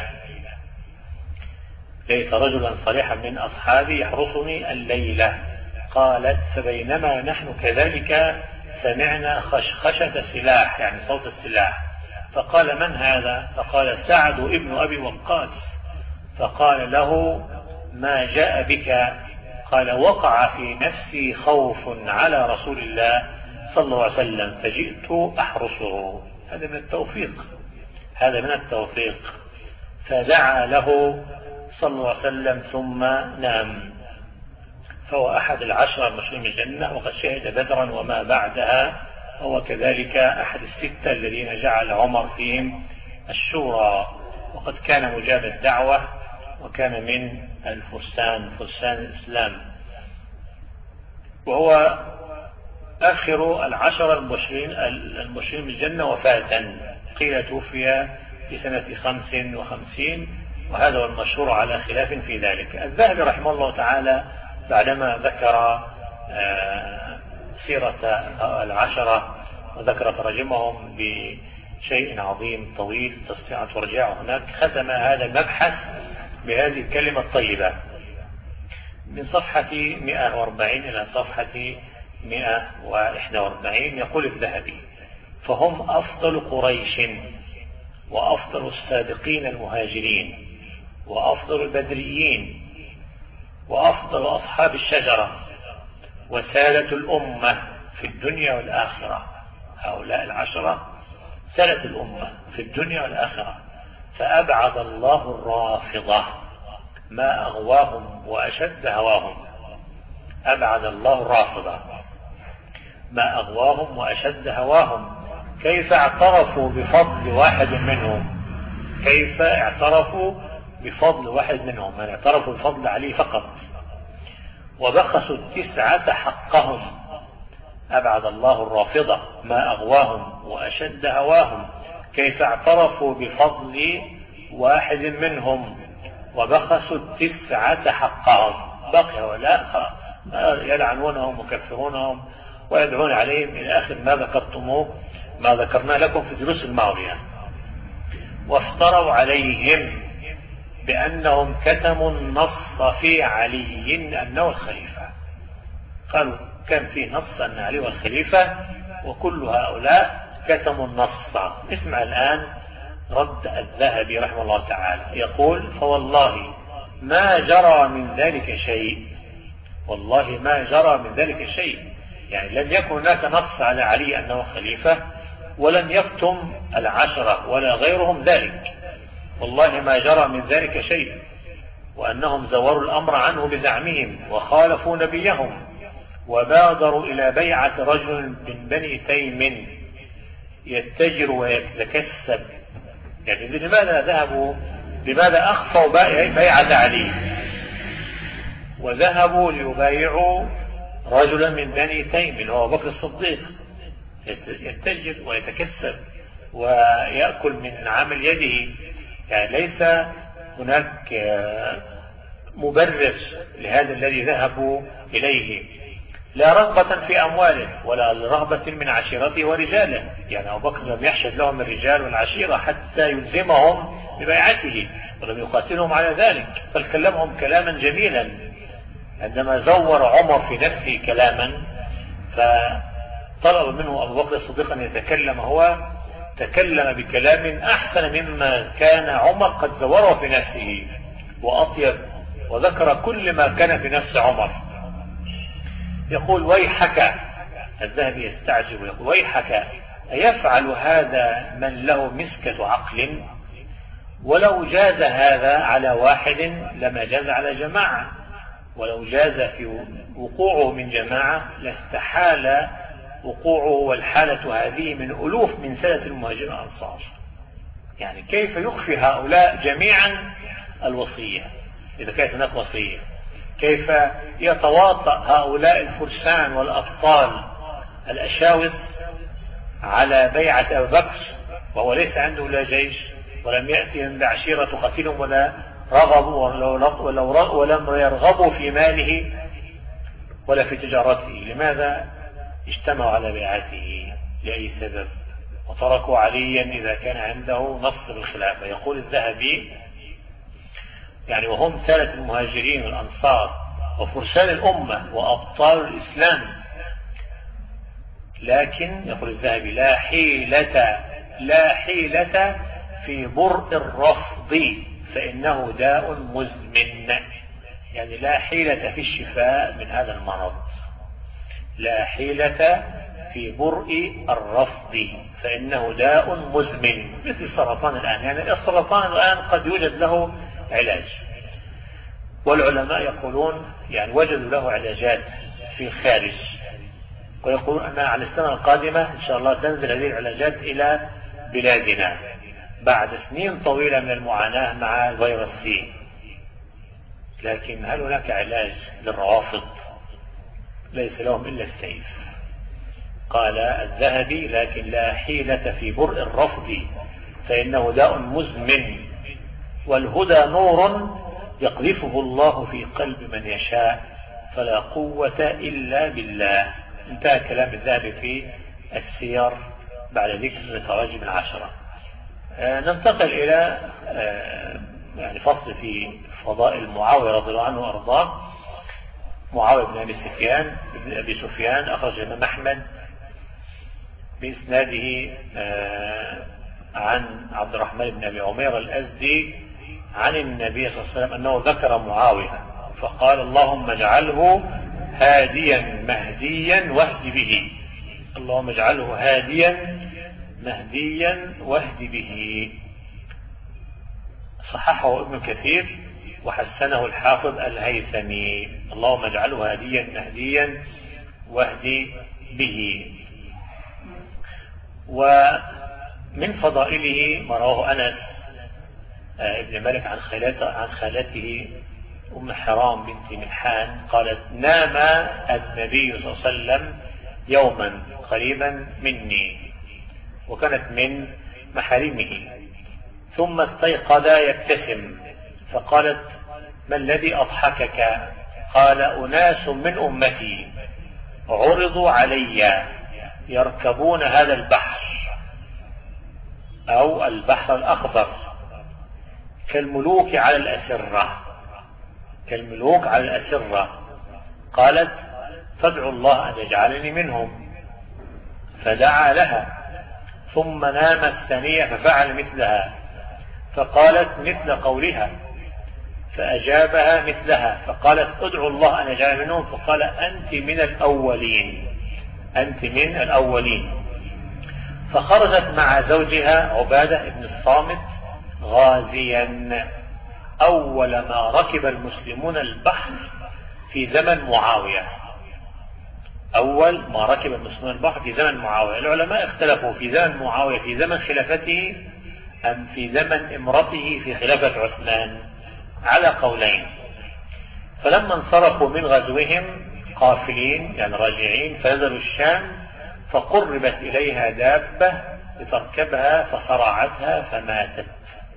Speaker 2: ليت رجلا صالحا من أصحابي يحرسني الليلة. قالت: فبينما نحن كذلك سمعنا خشخشة سلاح، يعني صوت السلاح، فقال: من هذا؟ فقال: سعد ابن أبي وقاص. فقال له: ما جاء بك؟ قال: وقع في نفسي خوف على رسول الله صلى الله عليه وسلم فجئت أحرسه. هذا من التوفيق هذا من التوفيق فدعا له صلى الله عليه وسلم ثم نام. فهو أحد العشرة المبشرين بالجنة، وقد شهد بدرا وما بعدها، وهو كذلك أحد الستة الذين جعل عمر فيهم الشورى، وقد كان مجاب الدعوة وكان من الفرسان فرسان الإسلام، وهو آخر العشرة المبشرين المبشرين بالجنة وفاة. قيل توفي في سنة خمس وخمسين، وهذا هو المشهور على خلاف في ذلك. الذهبي رحمه الله تعالى بعدما ذكر سيرة العشرة وذكر ترجمهم بشيء عظيم طويل تستطيع أن ترجعه هناك، ختم هذا المبحث بهذه الكلمة الطيبة من صفحة مئة وأربعين إلى صفحة مئة وإحدى وأربعين. يقول الذهبي: فهم أفضل قريش وأفضل السابقين المهاجرين وأفضل البدريين وأفضل أصحاب الشجرة وسادة الأمة في الدنيا والآخرة. هؤلاء العشرة سادة الأمة في الدنيا والآخرة. فأبعد الله الرافضة ما أغواهم وأشد هواهم. أبعد الله الرافضة ما أغواهم وأشد هواهم. كيف اعترفوا بفضل واحد منهم كيف اعترفوا بفضل واحد منهم من اعترفوا بفضل علي فقط، وبخسوا التسعة حقهم. أبعد الله الرافضة ما أغواهم وأشد هواهم. كيف اعترفوا بفضل واحد منهم وبخسوا التسعة حقهم. بقي ولا خلاص يلعنونهم وكفرونهم ويدعون عليهم إلى آخر ما ذكرتموه ما ذكرنا لكم في الدروس الماضية. وافتروا عليهم بأنهم كتموا النص في علي أنه الخليفة. قالوا كان في نص أن علي والخليفة، وكل هؤلاء كتموا النص. اسمع الآن رد الذهبي رحمه الله تعالى، يقول: فوالله ما جرى من ذلك شيء والله ما جرى من ذلك شيء يعني لم يكن هناك نص على علي أنه خليفة، ولم يكتم العشرة ولا غيرهم ذلك. والله ما جرى من ذلك شيء، وأنهم زوروا الأمر عنه بزعمهم وخالفوا نبيهم وبادروا إلى بيعة رجل من بني تيم يتجر ويتكسب. يعني لماذا ذهبوا لماذا أخفوا بيعة علي وذهبوا ليبايعوا رجلا من بني تيم اللي هو بكر الصديق يتجر ويتكسب ويأكل من عمل يده؟ يعني ليس هناك مبرر لهذا الذي ذهبوا إليه، لا رغبة في أمواله ولا رغبة من عشيرته ورجاله. يعني أبو بكر لم يحشد لهم الرجال والعشيرة حتى يلزمهم ببيعته، ولم يقاتلهم على ذلك، بل كلمهم كلاما جميلا. عندما زور عمر في نفسه كلاما فطلب منه أبو بكر الصديق أن يتكلم، هو تكلم بكلام أحسن مما كان عمر قد زوره في نفسه وأطيب، وذكر كل ما كان في نفس عمر. يقول: ويحك، الذهبي يستعجب ويقول: ويحك يفعل هذا من له مسكة عقل؟ ولو جاز هذا على واحد لما جاز على جماعة، ولو جاز في وقوعه من جماعة لاستحال وقوعه والحالة هذه من ألوف من سنة المهاجرين الأنصار. يعني كيف يخفي هؤلاء جميعا الوصية إذا كانت هناك وصية؟ كيف يتواطأ هؤلاء الفرسان والأبطال الأشاوس على بيعة أبي بكر وهو ليس عنده لا جيش ولم يأتهم بعشيرة قتيلهم ولا رغبوا ولو ولم يرغبوا في ماله ولا في تجارته؟ لماذا اجتمعوا على بيعته؟ لأي سبب؟ وتركوا عليا إذا كان عنده نص بالخلافة. يقول الذهبي يعني وهم سالة المهاجرين والأنصار وفرسان الأمة وأبطال الإسلام، لكن يقول الذهبي لا حيلة لا حيلة في برء الرفض فإنه داء مزمن. يعني لا حيلة في الشفاء من هذا المرض، لا حيلة في برء الرفض فإنه داء مزمن، مثل السرطان الآن. يعني السرطان الآن قد يوجد له علاج، والعلماء يقولون يعني وجدوا له علاجات في الخارج، ويقولون أن على السنة القادمة إن شاء الله تنزل هذه العلاجات إلى بلادنا بعد سنين طويلة من المعاناة مع فيروس سي. لكن هل هناك علاج للروافض؟ ليس لهم إلا السيف. قال الذهبي لكن لا حيلة في برء الرفض فإنه داء مزمن، والهدى نور يقذفه الله في قلب من يشاء فلا قوة إلا بالله. انتهى كلام الذهبي في السير بعد ذكر التراجم العشرة. آه ننتقل إلى آه يعني فصل في فضائل معاوية رضي الله عنه وأرضاه. معاوية بن أبي سفيان بن أبي سفيان أخرج الإمام أحمد بإسناده آه عن عبد الرحمن بن أبي عمير الأزدي عن النبي صلى الله عليه وسلم أنه ذكر معاوية فقال اللهم اجعله هاديا مهديا واهد به. اللهم اجعله هاديا مهديا واهد به. صححه ابن كثير وحسنه الحافظ الهيثمي. اللهم اجعله هاديا مهديا واهد به. ومن فضائله ما رواه أنس ابن مالك عن خالته عن خالته أم حرام بنت ملحان قالت نام النبي صلى الله عليه وسلم يوما قريبا مني وكانت من محارمه، ثم استيقظ يبتسم فقالت ما الذي أضحكك؟ قال أناس من أمتي عرضوا علي يركبون هذا البحر أو البحر الأخضر كالملوك على الأسرة كالملوك على الأسرة. قالت فادعوا الله أن يجعلني منهم، فدعا لها ثم نام الثانية ففعل مثلها فقالت مثل قولها فأجابها مثلها فقالت ادعوا الله أن يجعلني منهم، فقال أنت من الأولين أنت من الأولين. فخرجت مع زوجها عبادة بن الصامت غازيا أول ما ركب المسلمون البحر في زمن معاوية. أول ما ركب المسلمون البحر في زمن معاوية. العلماء اختلفوا في زمن معاوية في زمن خلافته أم في زمن امرته في خلافة عثمان على قولين. فلما انصرفوا من غزوهم قافلين يعني راجعين فنزلوا الشام فقربت إليها دابة لتركبها فصرعتها فماتت.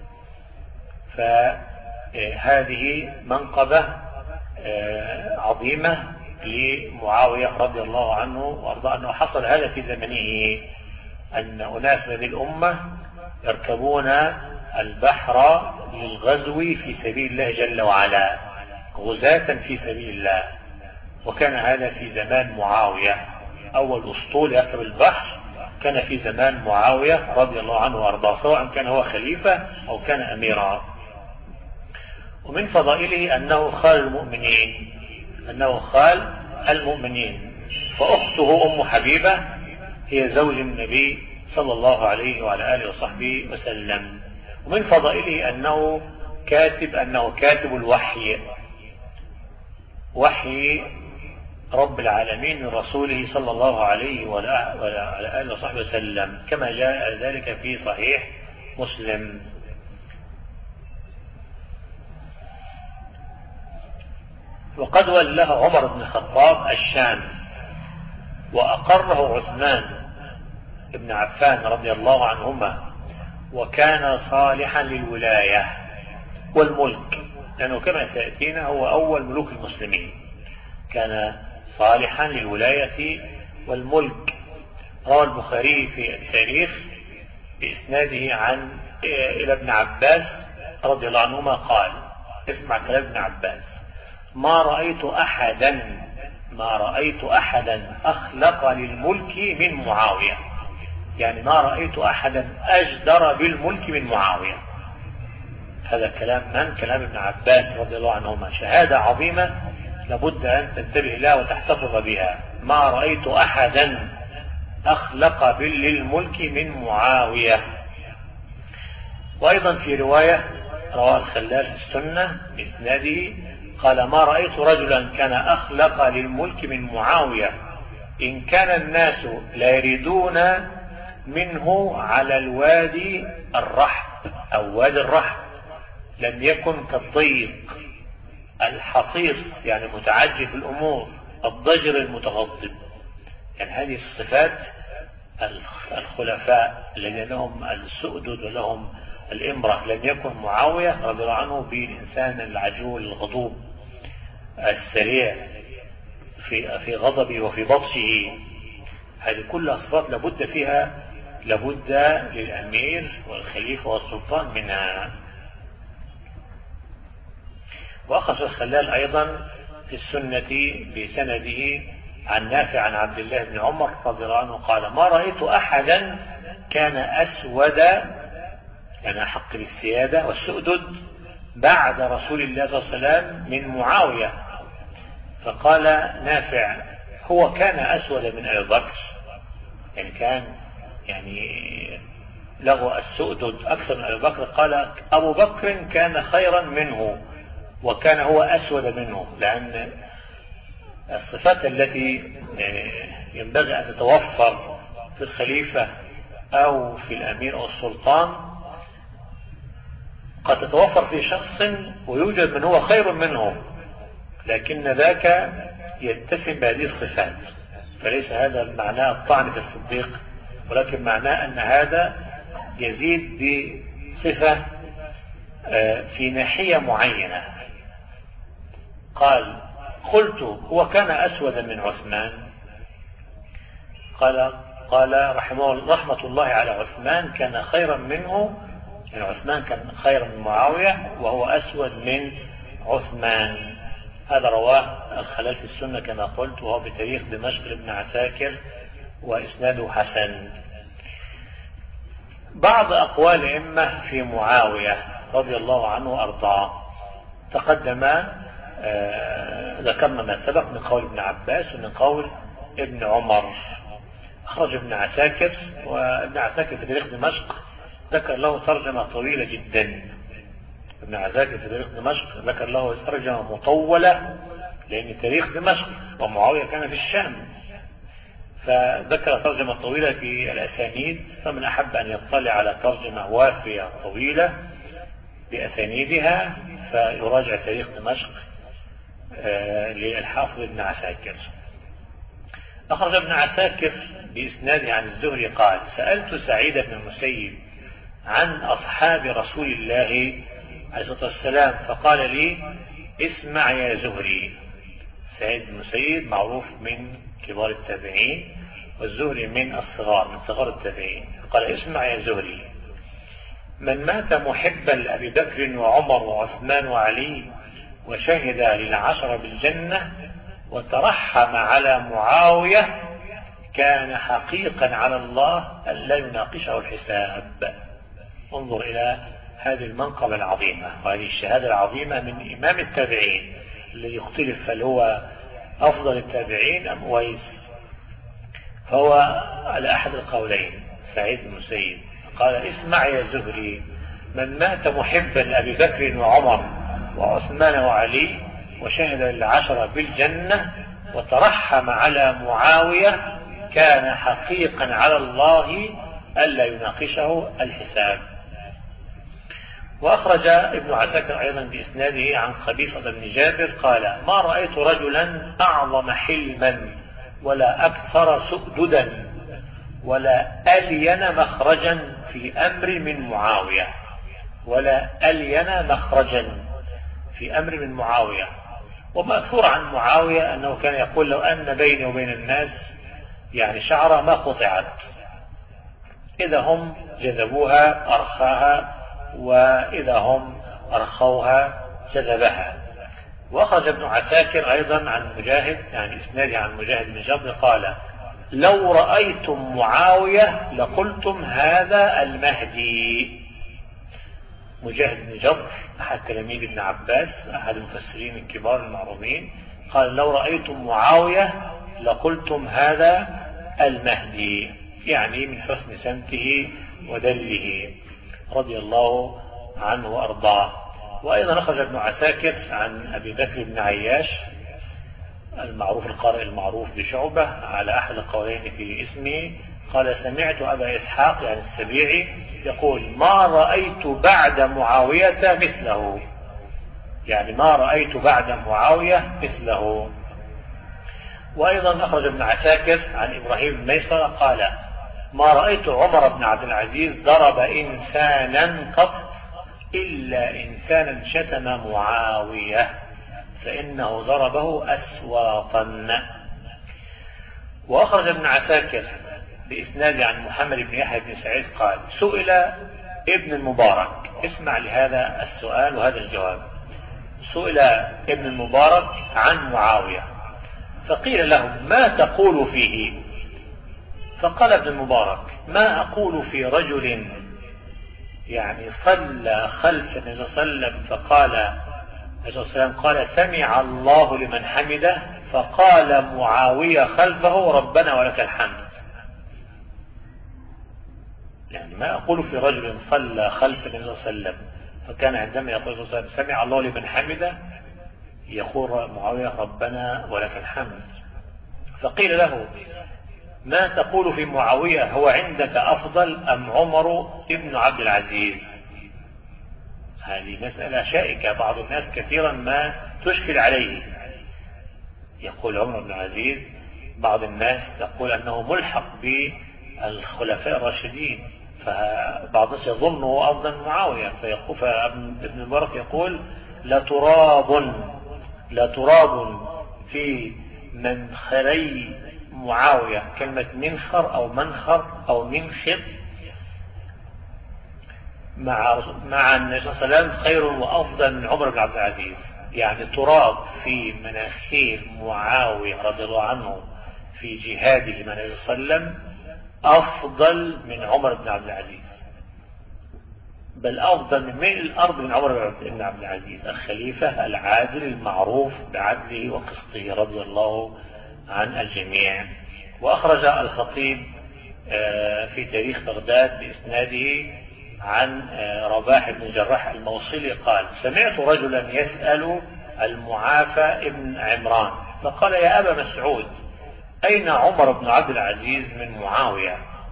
Speaker 2: فهذه منقبة عظيمة لمعاوية رضي الله عنه وأرضاه أنه حصل هذا في زمنه، أن أناس من هذه الأمة يركبون البحر للغزو في سبيل الله جل وعلا غزاة في سبيل الله. وكان هذا في زمان معاوية. أول أسطول يركب البحر كان في زمان معاوية رضي الله عنه وأرضاه سواء كان هو خليفة أو كان أميرا. ومن فضائله أنه خال المؤمنين أنه خال المؤمنين فأخته أم حبيبة هي زوج النبي صلى الله عليه وعلى آله وصحبه وسلم. ومن فضائله أنه كاتب أنه كاتب الوحي، وحي رب العالمين من رسوله صلى الله عليه وعلى آله وصحبه وسلم، كما جاء ذلك في صحيح مسلم. وقد ولاه عمر بن الخطاب الشام، وأقره عثمان بن عفان رضي الله عنهما، وكان صالحا للولاية والملك، لأنه كما سيأتينا هو أول ملوك المسلمين، كان صالحا للولاية والملك. روى البخاري في التاريخ بإسناده عن إلى ابن عباس رضي الله عنهما قال، اسمع كلام ابن عباس: ما رأيت أحدا ما رأيت أحدا أخلق للملك من معاوية، يعني ما رأيت أحدا أجدر بالملك من معاوية. هذا كلام من؟ كلام ابن عباس رضي الله عنهما، شهادة عظيمة لابد أن تنتبه لها وتحتفظ بها. ما رأيت أحدا أخلق للملك من معاوية. وأيضا في رواية رواه الخلال في السنة بإسناده قال: ما رأيت رجلا كان أخلق للملك من معاوية، إن كان الناس لا يريدون منه على الوادي الرحب أو وادي الرحب، لم يكن كالضيق الحصيص، يعني متعجل في الأمور، الضجر المتغضب. يعني هذه الصفات الخلفاء الذين لهم السؤدد ولهم الإمرة. لم يكن معاوية رضي الله عنه بالإنسان العجول الغضوب السريع في في غضبه وفي بطشه. هذه كلها صفات لابد فيها، لابد للأمير والخليفة والسلطان منها. وأخذ الخلال أيضا في السنة بسنده عن نافع عن عبد الله بن عمر رضي الله عنه قال: ما رأيت أحدا كان أسود، يعني أحق بالسيادة والسؤدد بعد رسول الله صلى الله عليه وسلم من معاوية. فقال نافع: هو كان أسود من أبي بكر، يعني كان يعني له السؤدد أكثر من أبي بكر. قال: أبو بكر كان خيرا منه وكان هو أسود منه، لأن الصفات التي ينبغي أن تتوفر في الخليفة أو في الأمير أو السلطان قد تتوفر في شخص ويوجد من هو خير منه، لكن ذاك يتسم بهذه الصفات. فليس هذا معناه الطعن في الصديق، ولكن معناه أن هذا يزيد بصفة في ناحية معينة. قال: قلت: هو كان أسود من عثمان؟ قال قال رحمه رحمة الله على عثمان كان خيرا منه، يعني عثمان كان خيرا من معاوية وهو أسود من عثمان. هذا رواه الخلال في السنة كما قلت، وهو بتاريخ دمشق لابن عساكر وإسناده حسن. بعض أقوال إمة في معاوية رضي الله عنه وأرضاه تقدم، آه ذكرنا ما سبق من قول ابن عباس ومن قول ابن عمر. أخرج ابن عساكر، وابن عساكر في تاريخ دمشق ذكر له ترجمة طويلة جدا. ابن عساكر في تاريخ دمشق ذكر له ترجمة مطولة، لأن تاريخ دمشق ومعاوية كان في الشام، فذكر ترجمة طويلة في الأسانيد. فمن أحب أن يطلع على ترجمة وافية طويلة بأسانيدها فيراجع تاريخ دمشق للحافظ ابن عساكر. أخرج ابن عساكر بإسناده عن الزهري قال: سألت سعيد بن المسيب عن أصحاب رسول الله عليه الصلاة والسلام فقال لي: اسمع يا زهري. سعيد بن المسيب معروف من كبار التابعين، والزهري من الصغار من صغار التابعين. قال: اسمع يا زهري، من مات محبا لأبي بكر وعمر وعثمان وعلي وشهد للعشر بالجنة وترحم على معاوية كان حقيقا على الله أن لا يناقشه الحساب. انظر إلى هذه المنقبة العظيمة وهذه الشهادة العظيمة من إمام التابعين الذي يختلف هل هو أفضل التابعين أم ويس، فهو على أحد القولين سعيد بن المسيب قال اسمع يا زهري، من مات محبا لأبي بكر وعمر وعثمان وعلي وشهد العشرة بالجنة وترحم على معاوية كان حقيقا على الله ألا يناقشه الحساب. وأخرج ابن عساكر أيضا بإسناده عن قبيصة بن جابر قال ما رأيت رجلا أعظم حلما ولا أكثر سؤددا ولا ألين مخرجا في أمر من معاوية ولا ألين مخرجا في أمر من معاوية. ومأثور عن معاوية أنه كان يقول لو أن بيني وبين الناس يعني شعرة ما قطعت، إذا هم جذبوها أرخاها وإذا هم أرخوها جذبها. وأخرج ابن عساكر أيضا عن مجاهد يعني إسناده عن مجاهد بن جبر قال لو رأيتم معاوية لقلتم هذا المهدي. مجاهد بن جبر أحد تلاميذ ابن عباس أحد المفسرين الكبار المعروفين قال لو رأيتم معاوية لقلتم هذا المهدي، يعني من حسن سمته ودله رضي الله عنه وأرضاه. وأيضا أخرج ابن عساكر عن أبي بكر بن عياش المعروف القارئ المعروف بشعبة على أحد القولين في اسمه قال سمعت أبا إسحاق يعني السبيعي يقول ما رأيت بعد معاوية مثله، يعني ما رأيت بعد معاوية مثله. وأيضا أخرج ابن عساكر عن إبراهيم بن ميسرة قال ما رأيت عمر بن عبد العزيز ضرب إنسانا قط إلا إنسانا شتم معاوية فإنه ضربه أسواطا. وأخرج ابن عساكر بإسناد عن محمد بن يحيى بن سعيد قال سئل ابن المبارك، اسمع لهذا السؤال وهذا الجواب، سئل ابن المبارك عن معاوية فقيل له ما تقول فيه؟ فقال ابن المبارك ما أقول في رجل يعني صلى خلف النبي صلى الله عليه وسلم فقال النبي صلى الله عليه وسلم قال سمع الله لمن حمده فقال معاوية خلفه ربنا ولك الحمد. يعني ما أقول في رجل صلى خلف النبي صلى الله عليه وسلم فكان عندما يقول صلى الله عليه وسلم سمع الله لمن حمده يقول معاوية ربنا ولك الحمد. فقيل له ما تقول في معاوية هو عندك أفضل أم عمر ابن عبد العزيز؟ هذه مسألة شائكة بعض الناس كثيرا ما تشكل عليه، يقول عمر بن العزيز بعض الناس تقول أنه ملحق بالخلفاء الراشدين فبعض الناس يظنه أفضل من معاوية فيقول فابن المبارك يقول لا تراب لا تراب في منخري معاوية كلمة منخر أو منخر أو منخر مع مع النبي صلى الله عليه وسلم خير وأفضل من عمر بن عبد العزيز. يعني تراب في مناخير معاوية رضي الله عنه في جهاده مع النبي صلى الله عليه وسلم أفضل من عمر بن عبد العزيز، بل أفضل من ملء الأرض من عمر بن عبد العزيز الخليفة العادل المعروف بعدله وقسطه رضي الله عن الجميع. وأخرج الخطيب في تاريخ بغداد بإسناده عن رباح بن جراح الموصلي قال سمعت رجلا يسأل المعافى ابن عمران فقال يا أبا مسعود أين عمر بن عبد العزيز من معاوية؟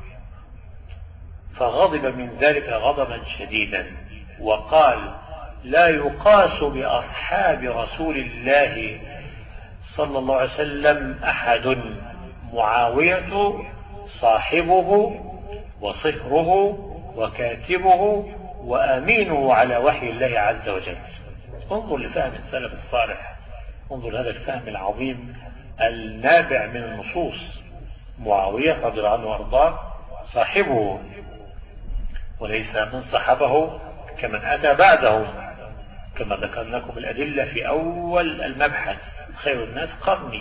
Speaker 2: فغضب من ذلك غضبا شديدا وقال لا يقاس بأصحاب رسول الله صلى الله عليه وسلم أحد، معاوية صاحبه وصهره وكاتبه وأمينه على وحي الله عز وجل. انظر لفهم السلف الصالح، انظر هذا الفهم العظيم النابع من النصوص. معاوية رضي الله عنه وارضاه صاحبه وليس من صحبه كمن أتى بعده كما ذكرنا لكم الأدلة في أول المبحث خير الناس قرني.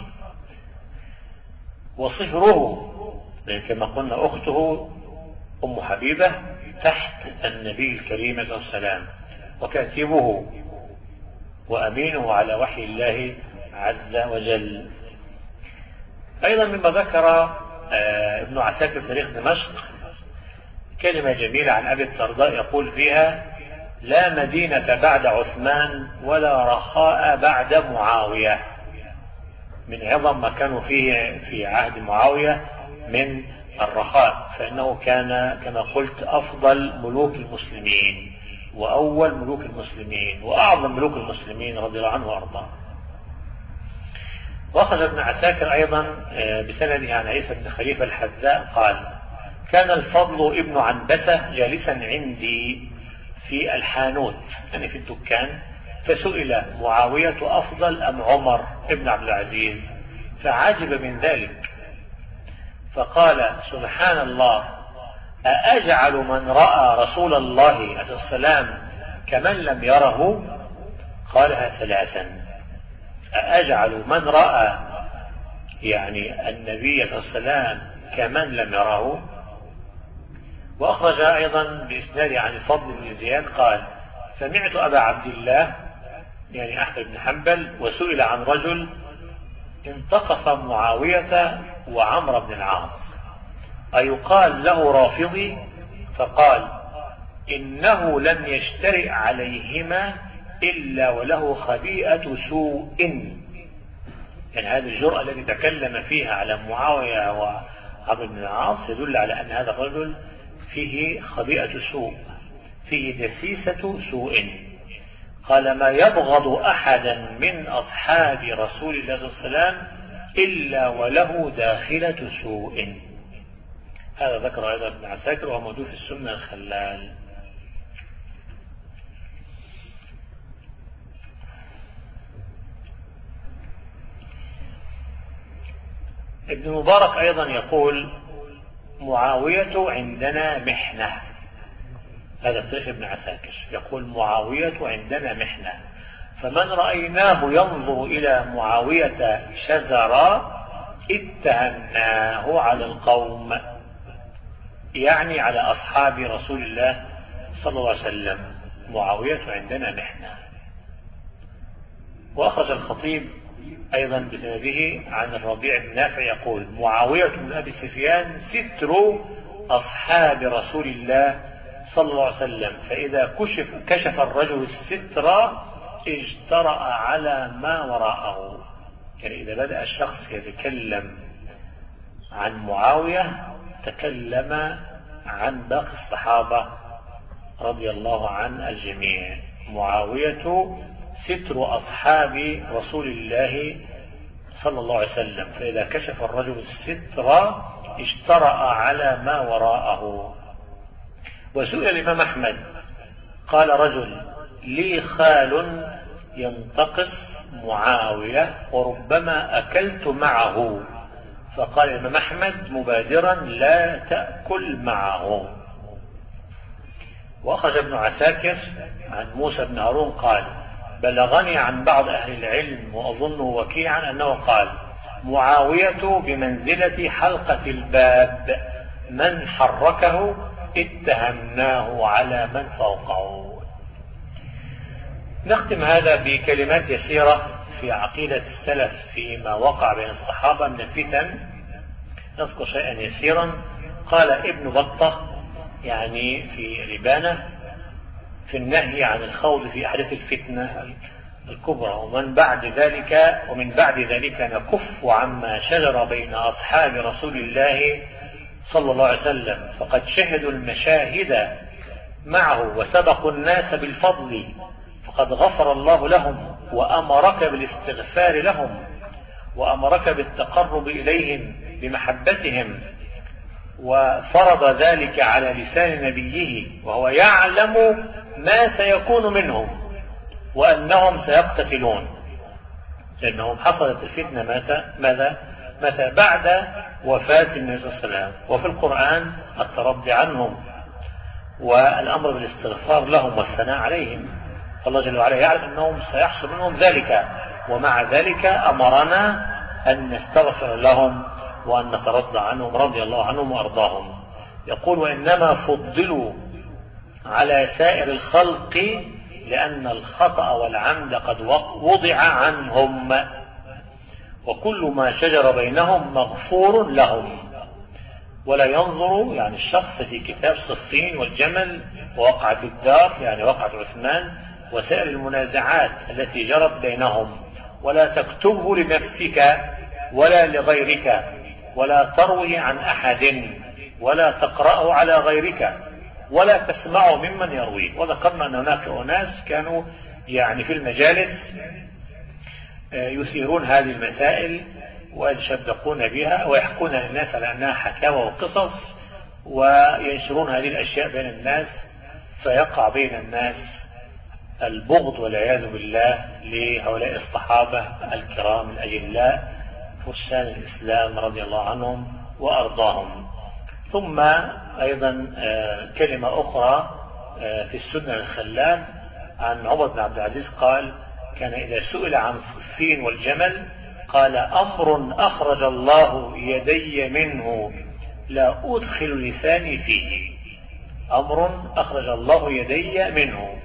Speaker 2: وصهره كما قلنا أخته أم حبيبة تحت النبي الكريم صلى الله عليه وسلم، وكاتبه وأمينه على وحي الله عز وجل. أيضا مما ذكر ابن عساكر في تاريخ دمشق كلمة جميلة عن أبي الدرداء يقول فيها: لا مدينة بعد عثمان ولا رخاء بعد معاوية. من عظم ما كانوا فيه في عهد معاوية من الرخاء، فإنه كان كما قلت أفضل ملوك المسلمين وأول ملوك المسلمين وأعظم ملوك المسلمين رضي الله عنه وأرضاه. وأخرج ابن عساكر أيضا بسنده عن عيسى بن خليفة الحذاء قال: كان الفضل ابن عنبسة جالسا عندي في الحانوت، يعني في الدكان، فسئل: معاوية أفضل أم عمر ابن عبد العزيز؟ فعجب من ذلك، فقال: سبحان الله، أأجعل من رأى رسول الله عليه السلام كمن لم يره؟ قالها ثلاثا: أأجعل من رأى يعني النبي صلى الله عليه وسلم كمن لم يره؟ وأخرج أيضا بإسناد عن الفضل بن زياد قال: سمعت أبا عبد الله يعني أحمد بن حنبل وسئل عن رجل انتقص معاوية وعمر بن العاص أيقال له رافضي؟ فقال: إنه لم يشترئ عليهما إلا وله خبيئة سوء. يعني هذه الجرأة التي تكلم فيها على معاوية وعمر بن العاص يدل على أن هذا الرجل فيه خبيئة سوء، فيه دسيسة سوء. قال: ما يبغض أحدا من أصحاب رسول الله صلى الله عليه وسلم إلا وله داخلة سوء. هذا ذكر أيضا ابن عساكر وهو موجود في السنة الخلال. ابن مبارك أيضا يقول: معاوية عندنا محنة. هذا الشيخ ابن عساكر يقول: معاوية عندنا محنة، فمن رأيناه ينظر إلى معاوية شزرا اتهمناه على القوم، يعني على أصحاب رسول الله صلى الله عليه وسلم. معاوية عندنا محنة. وأخرج الخطيب أيضا بسنده عن الربيع بن نافع يقول: معاوية بن أبي سفيان ستر أصحاب رسول الله صلى الله عليه وسلم، فإذا كشف, كشف الرجل الستر اجترأ على ما وراءه. يعني إذا بدأ الشخص يتكلم عن معاوية تكلم عن باقي الصحابة رضي الله عن الجميع. معاوية ستر أصحاب رسول الله صلى الله عليه وسلم، فإذا كشف الرجل الستر اجترأ على ما وراءه. وسئل الإمام أحمد قال رجل: لي خال ينتقص معاوية وربما أكلت معه، فقال الإمام أحمد مبادرا: لا تأكل معه. وأخذ ابن عساكر عن موسى بن هارون قال: بلغني عن بعض أهل العلم وأظنه وكيعا أنه قال: معاوية بمنزلة حلقة الباب، من حركه اتهمناه على من فوقه. نختم هذا بكلمات يسيرة في عقيدة السلف فيما وقع بين الصحابة من الفتن. نذكر شيئا يسيرا. قال ابن بطة يعني في لبانة في النهي عن الخوض في أحداث الفتنة الكبرى: ومن بعد ذلك ومن بعد ذلك نكف عما شجر بين أصحاب رسول الله صلى الله عليه وسلم، فقد شهدوا المشاهد معه وسبقوا الناس بالفضل، فقد غفر الله لهم وأمرك بالاستغفار لهم وأمرك بالتقرب إليهم بمحبتهم، وفرض ذلك على لسان نبيه وهو يعلم ما سيكون منهم وأنهم سيقتتلون، لأنهم حصلت الفتنة متى ماذا متى بعد وفاة النبي صلى الله عليه وسلم. وفي القرآن الترضي عنهم والأمر بالاستغفار لهم والثناء عليهم، فالله جل وعلا يعلم أنهم سيحصل منهم ذلك، ومع ذلك أمرنا أن نستغفر لهم وأن نترضى عنهم رضي الله عنهم وأرضاهم. يقول: وإنما فضلوا على سائر الخلق لأن الخطأ والعمد قد وضع عنهم، وكل ما شجر بينهم مغفور لهم. ولا ينظر يعني الشخص في كتاب صفين والجمل ووقعة الدار يعني وقعة عثمان وسائر المنازعات التي جرت بينهم، ولا تكتبه لنفسك ولا لغيرك، ولا تروي عن أحد، ولا تقرأه على غيرك، ولا تسمعه ممن يرويه. وذكرنا أن هناك أناس كانوا يعني في المجالس يثيرون هذه المسائل ويتشدقون بها ويحكون للناس على أنها حكاوى وقصص، وينشرون هذه الأشياء بين الناس، فيقع بين الناس البغض والعياذ بالله لهؤلاء الصحابة الكرام الأجلاء فرسان الإسلام رضي الله عنهم وأرضاهم. ثم أيضا كلمة أخرى في السنة الخلال عن عمر بن عبد العزيز قال: كان إذا سئل عن صفين والجمل قال: أمر أخرج الله يدي منه لا أدخل لساني فيه. أمر أخرج الله يدي منه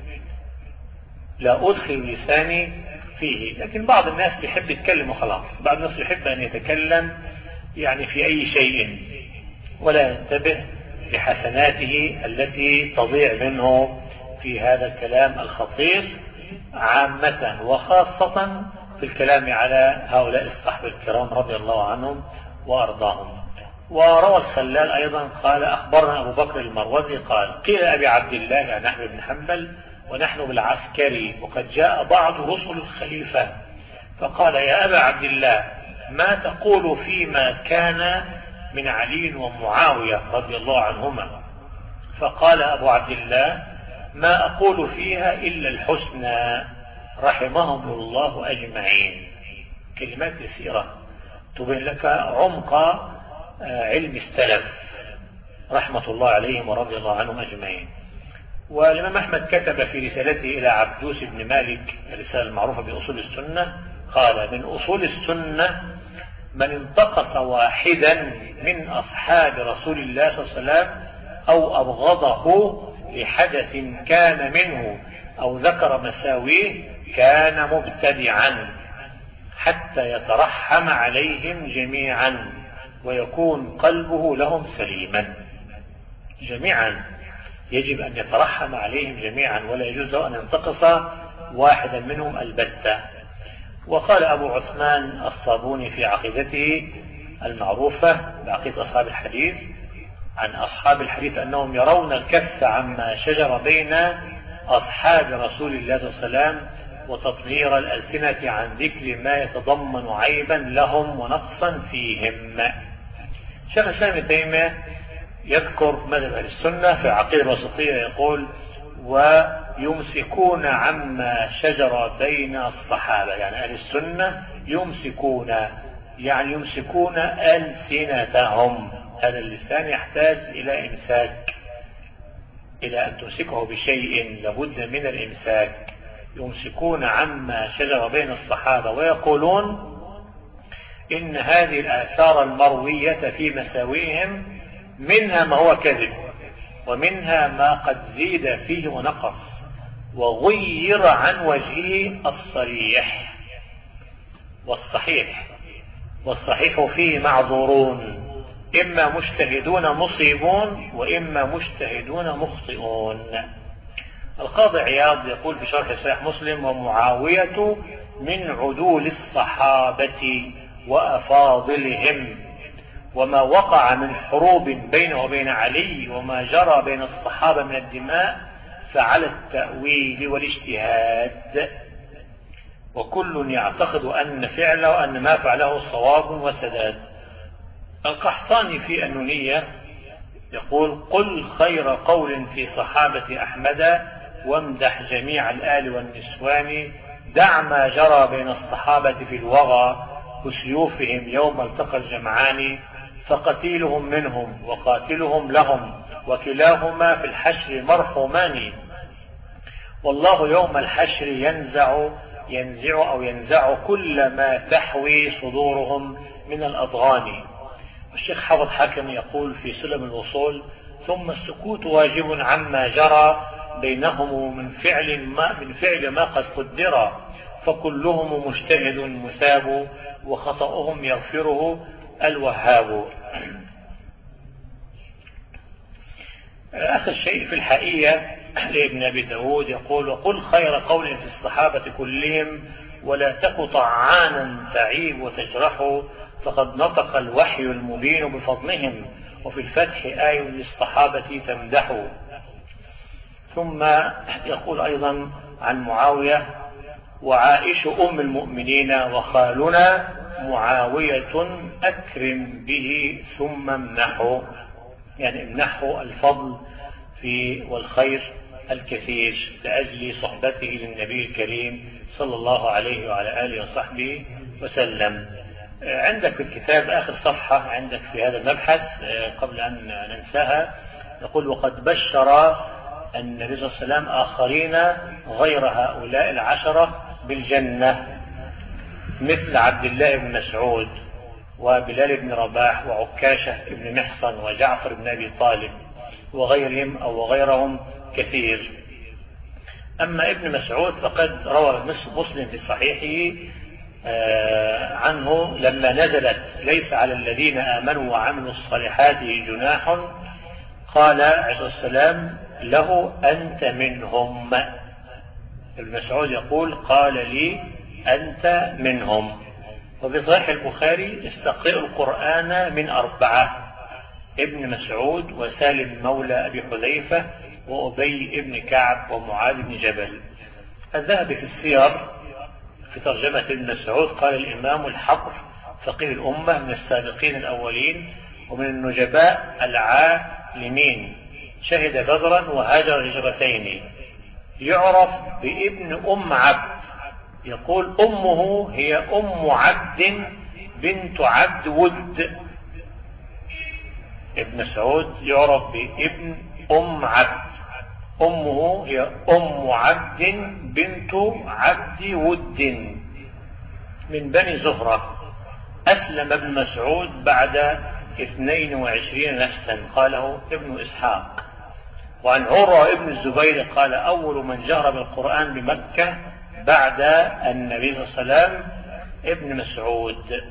Speaker 2: لا أدخل لساني فيه. لكن بعض الناس بيحب يتكلم وخلاص، بعض الناس يحب أن يتكلم يعني في أي شيء ولا ينتبه لحسناته التي تضيع منه في هذا الكلام الخطير عامة وخاصة في الكلام على هؤلاء الصحابة الكرام رضي الله عنهم وأرضاهم. وروى الخلال أيضا قال: أخبرنا أبو بكر المروزي قال: قيل أبي عبد الله يعني أحمد بن حنبل ونحن بالعسكري وقد جاء بعض رسل الخليفة فقال: يا أبا عبد الله ما تقول فيما كان من علي ومعاوية رضي الله عنهما؟ فقال أبو عبد الله: ما أقول فيها إلا الحسنى رحمهم الله أجمعين. كلمات يسيرة تبين لك عمق علم السلف رحمة الله عليهم ورضي الله عنهم أجمعين. والإمام أحمد كتب في رسالته إلى عبدوس بن مالك الرسالة المعروفة بأصول السنة قال: من أصول السنة من انتقص واحدا من أصحاب رسول الله صلى الله عليه وسلم أو أبغضه لحدث كان منه أو ذكر مساويه كان مبتدعا حتى يترحم عليهم جميعا ويكون قلبه لهم سليما. جميعا يجب أن يترحم عليهم جميعا ولا يجوز له أن ينتقص واحدا منهم البتة. وقال أبو عثمان الصابوني في عقيدته المعروفة بعقيدة أصحاب الحديث عن أصحاب الحديث أنهم يرون الكف عما شجر بين أصحاب رسول الله صلى الله عليه وسلم وتطهير الألسنة عن ذكر ما يتضمن عيبا لهم ونقصا فيهم. شيخ الإسلام ابن تيمية يذكر مذهب أهل السنة في العقيدة الوسطية يقول: ويمسكون عما شجر بين الصحابة. يعني أهل السنة يمسكون يعني يمسكون ألسنتهم. هذا اللسان يحتاج إلى إمساك، إلى أن تمسكه بشيء لابد من الإمساك. يمسكون عما شجر بين الصحابة ويقولون إن هذه الآثار المروية في مساوئهم منها ما هو كذب ومنها ما قد زيد فيه ونقص وغير عن وجهه الصريح والصحيح، والصحيح فيه معذورون، إما مجتهدون مصيبون وإما مجتهدون مخطئون. القاضي عياض يقول في شرح صحيح مسلم: ومعاوية من عدول الصحابة وأفاضلهم، وما وقع من حروب بينه وبين علي وما جرى بين الصحابة من الدماء فعلى التأويل والاجتهاد، وكل يعتقد أن فعله وأن ما فعله صواب وسداد. القحطاني في النونية يقول: قل خير قول في صحابة أحمد وامدح جميع الآل والنسوان، دع ما جرى بين الصحابة في الوغى كسيوفهم يوم التقى الجمعان، فقتيلهم منهم وقاتلهم لهم وكلاهما في الحشر مرحومان، والله يوم الحشر ينزع ينزع أو ينزع كل ما تحوي صدورهم من الأضغان. الشيخ حافظ حاكم يقول في سلم الوصول: ثم السكوت واجب عما جرى بينهم من فعل ما من فعل ما قد قدر، فكلهم مجتهد مساب وخطأهم يغفره الوهاب. آخر شيء في الحقيقة لابن أبي داود يقول: وقل خير قول في الصحابة كلهم ولا تك طعانا تعيب وتجرح، فقد نطق الوحي المبين بفضلهم، وفي الفتح آية للصحابة تمدح. ثم يقول أيضا عن معاوية: وعائشة أم المؤمنين وخالنا معاوية أكرم به ثم امنحه، يعني امنحه الفضل في والخير الكثير لأجل صحبته للنبي الكريم صلى الله عليه وعلى آله وصحبه وسلم. عندك في الكتاب آخر صفحة عندك في هذا المبحث قبل أن ننساها، يقول: وقد بشر النبي صلى الله عليه وسلم آخرين غير هؤلاء العشرة بالجنة، مثل عبد الله بن مسعود وبلال بن رباح وعكاشة بن محصن وجعفر بن أبي طالب وغيرهم أو وغيرهم كثير. أما ابن مسعود فقد روى مسلم في صحيحه عنه لما نزلت: ليس على الذين آمنوا وعملوا الصالحات جناح، قال عليه السلام له: أنت منهم. ابن مسعود يقول: قال لي أنت منهم. وفي صحيح البخاري: استقرئوا القرآن من أربعة: ابن مسعود وسالم مولى أبي حذيفة وأبي ابن كعب ومعاذ بن جبل. الذهبي في السير في ترجمة ابن مسعود قال: الإمام الحبر فقيه الأمة من السابقين الأولين ومن النجباء العالمين، شهد بدرا وهاجر هجرتين، يعرف بابن أم عبد. يقول: أمه هي أم عبد بنت عبد ود. ابن مسعود يعرف بابن أم عبد، أمه هي أم عبد بنت عبد ود من بني زهرة. أسلم ابن مسعود بعد اثنين وعشرين نفسا، قاله ابن إسحاق. وعن عروة ابن الزبير قال: أول من جهر بالقرآن بمكة بعد النبي صلى الله عليه وسلم ابن مسعود،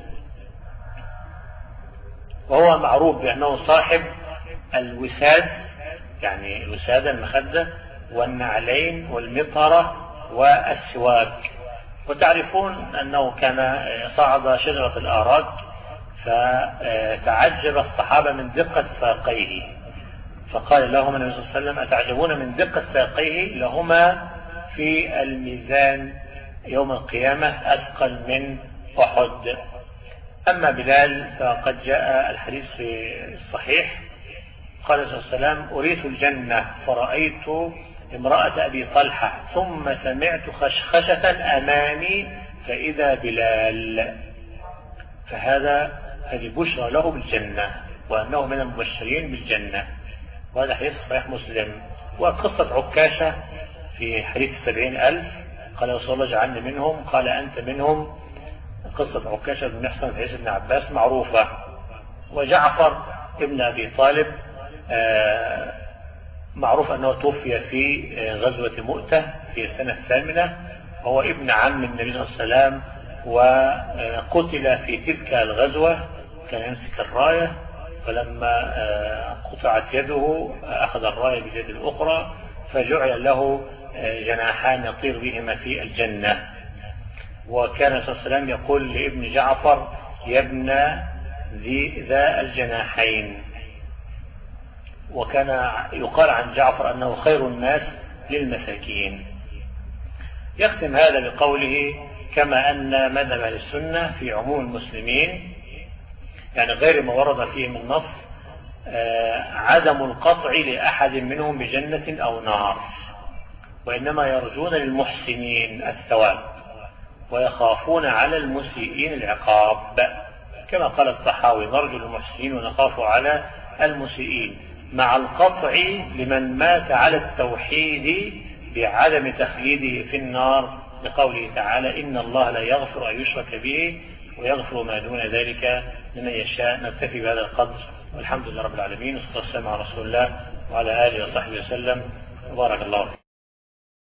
Speaker 2: وهو معروف بأنه صاحب الوساد، يعني الوسادة المخدة والنعلين والمطرة والسواك. وتعرفون أنه كان صعد شجرة الآراك فتعجب الصحابة من دقة ساقيه، فقال لهم النبي صلى الله عليه وسلم: أتعجبون من دقة ساقيه؟ لهما في الميزان يوم القيامة أثقل من أحد. أما بلال فقد جاء الحديث في الصحيح قال صلى الله عليه وسلم: أريت الجنة فرأيت امرأة أبي طلحة ثم سمعت خشخشة أمامي فإذا بلال. فهذا هذه بشرى له بالجنة وأنه من المبشرين بالجنة، وهذا حديث صحيح مسلم. وقصة عكاشة في حديث السبعين ألف قال: رسول الله اجعلني منهم، قال: أنت منهم. قصة عكاشة بن محصن في حديث ابن عباس معروفة. وجعفر ابن أبي طالب معروف أنه توفي في غزوة مؤتة في السنة الثامنة، وهو ابن عم النبي صلى الله عليه وسلم، وقتل في تلك الغزوة، كان يمسك الراية، فلما قطعت يده أخذ الراية باليد الأخرى فجعل له جناحان يطير بهما في الجنة. وكان صلى الله عليه وسلم يقول لابن جعفر: يا ابن ذي ذا الجناحين. وكان يقال عن جعفر أنه خير الناس للمساكين. يختم هذا بقوله: كما أن مذهب أهل السنة في عموم المسلمين، يعني غير ما ورد فيه من نص، عدم القطع لأحد منهم بجنة أو نار، وإنما يرجون للمحسنين الثواب ويخافون على المسيئين العقاب، كما قال الطحاوي: نرجو للمحسنين ونخاف على المسيئين، مع القطع لمن مات على التوحيد بعدم تخليده في النار، لقوله تعالى: إن الله لا يغفر أن يشرك به ويغفر ما دون ذلك لمن يشاء. نكتفي بهذا القدر، والحمد لله رب العالمين، والصلاة والسلام على رسول الله وعلى آله وصحبه وسلم، وبارك الله فيكم.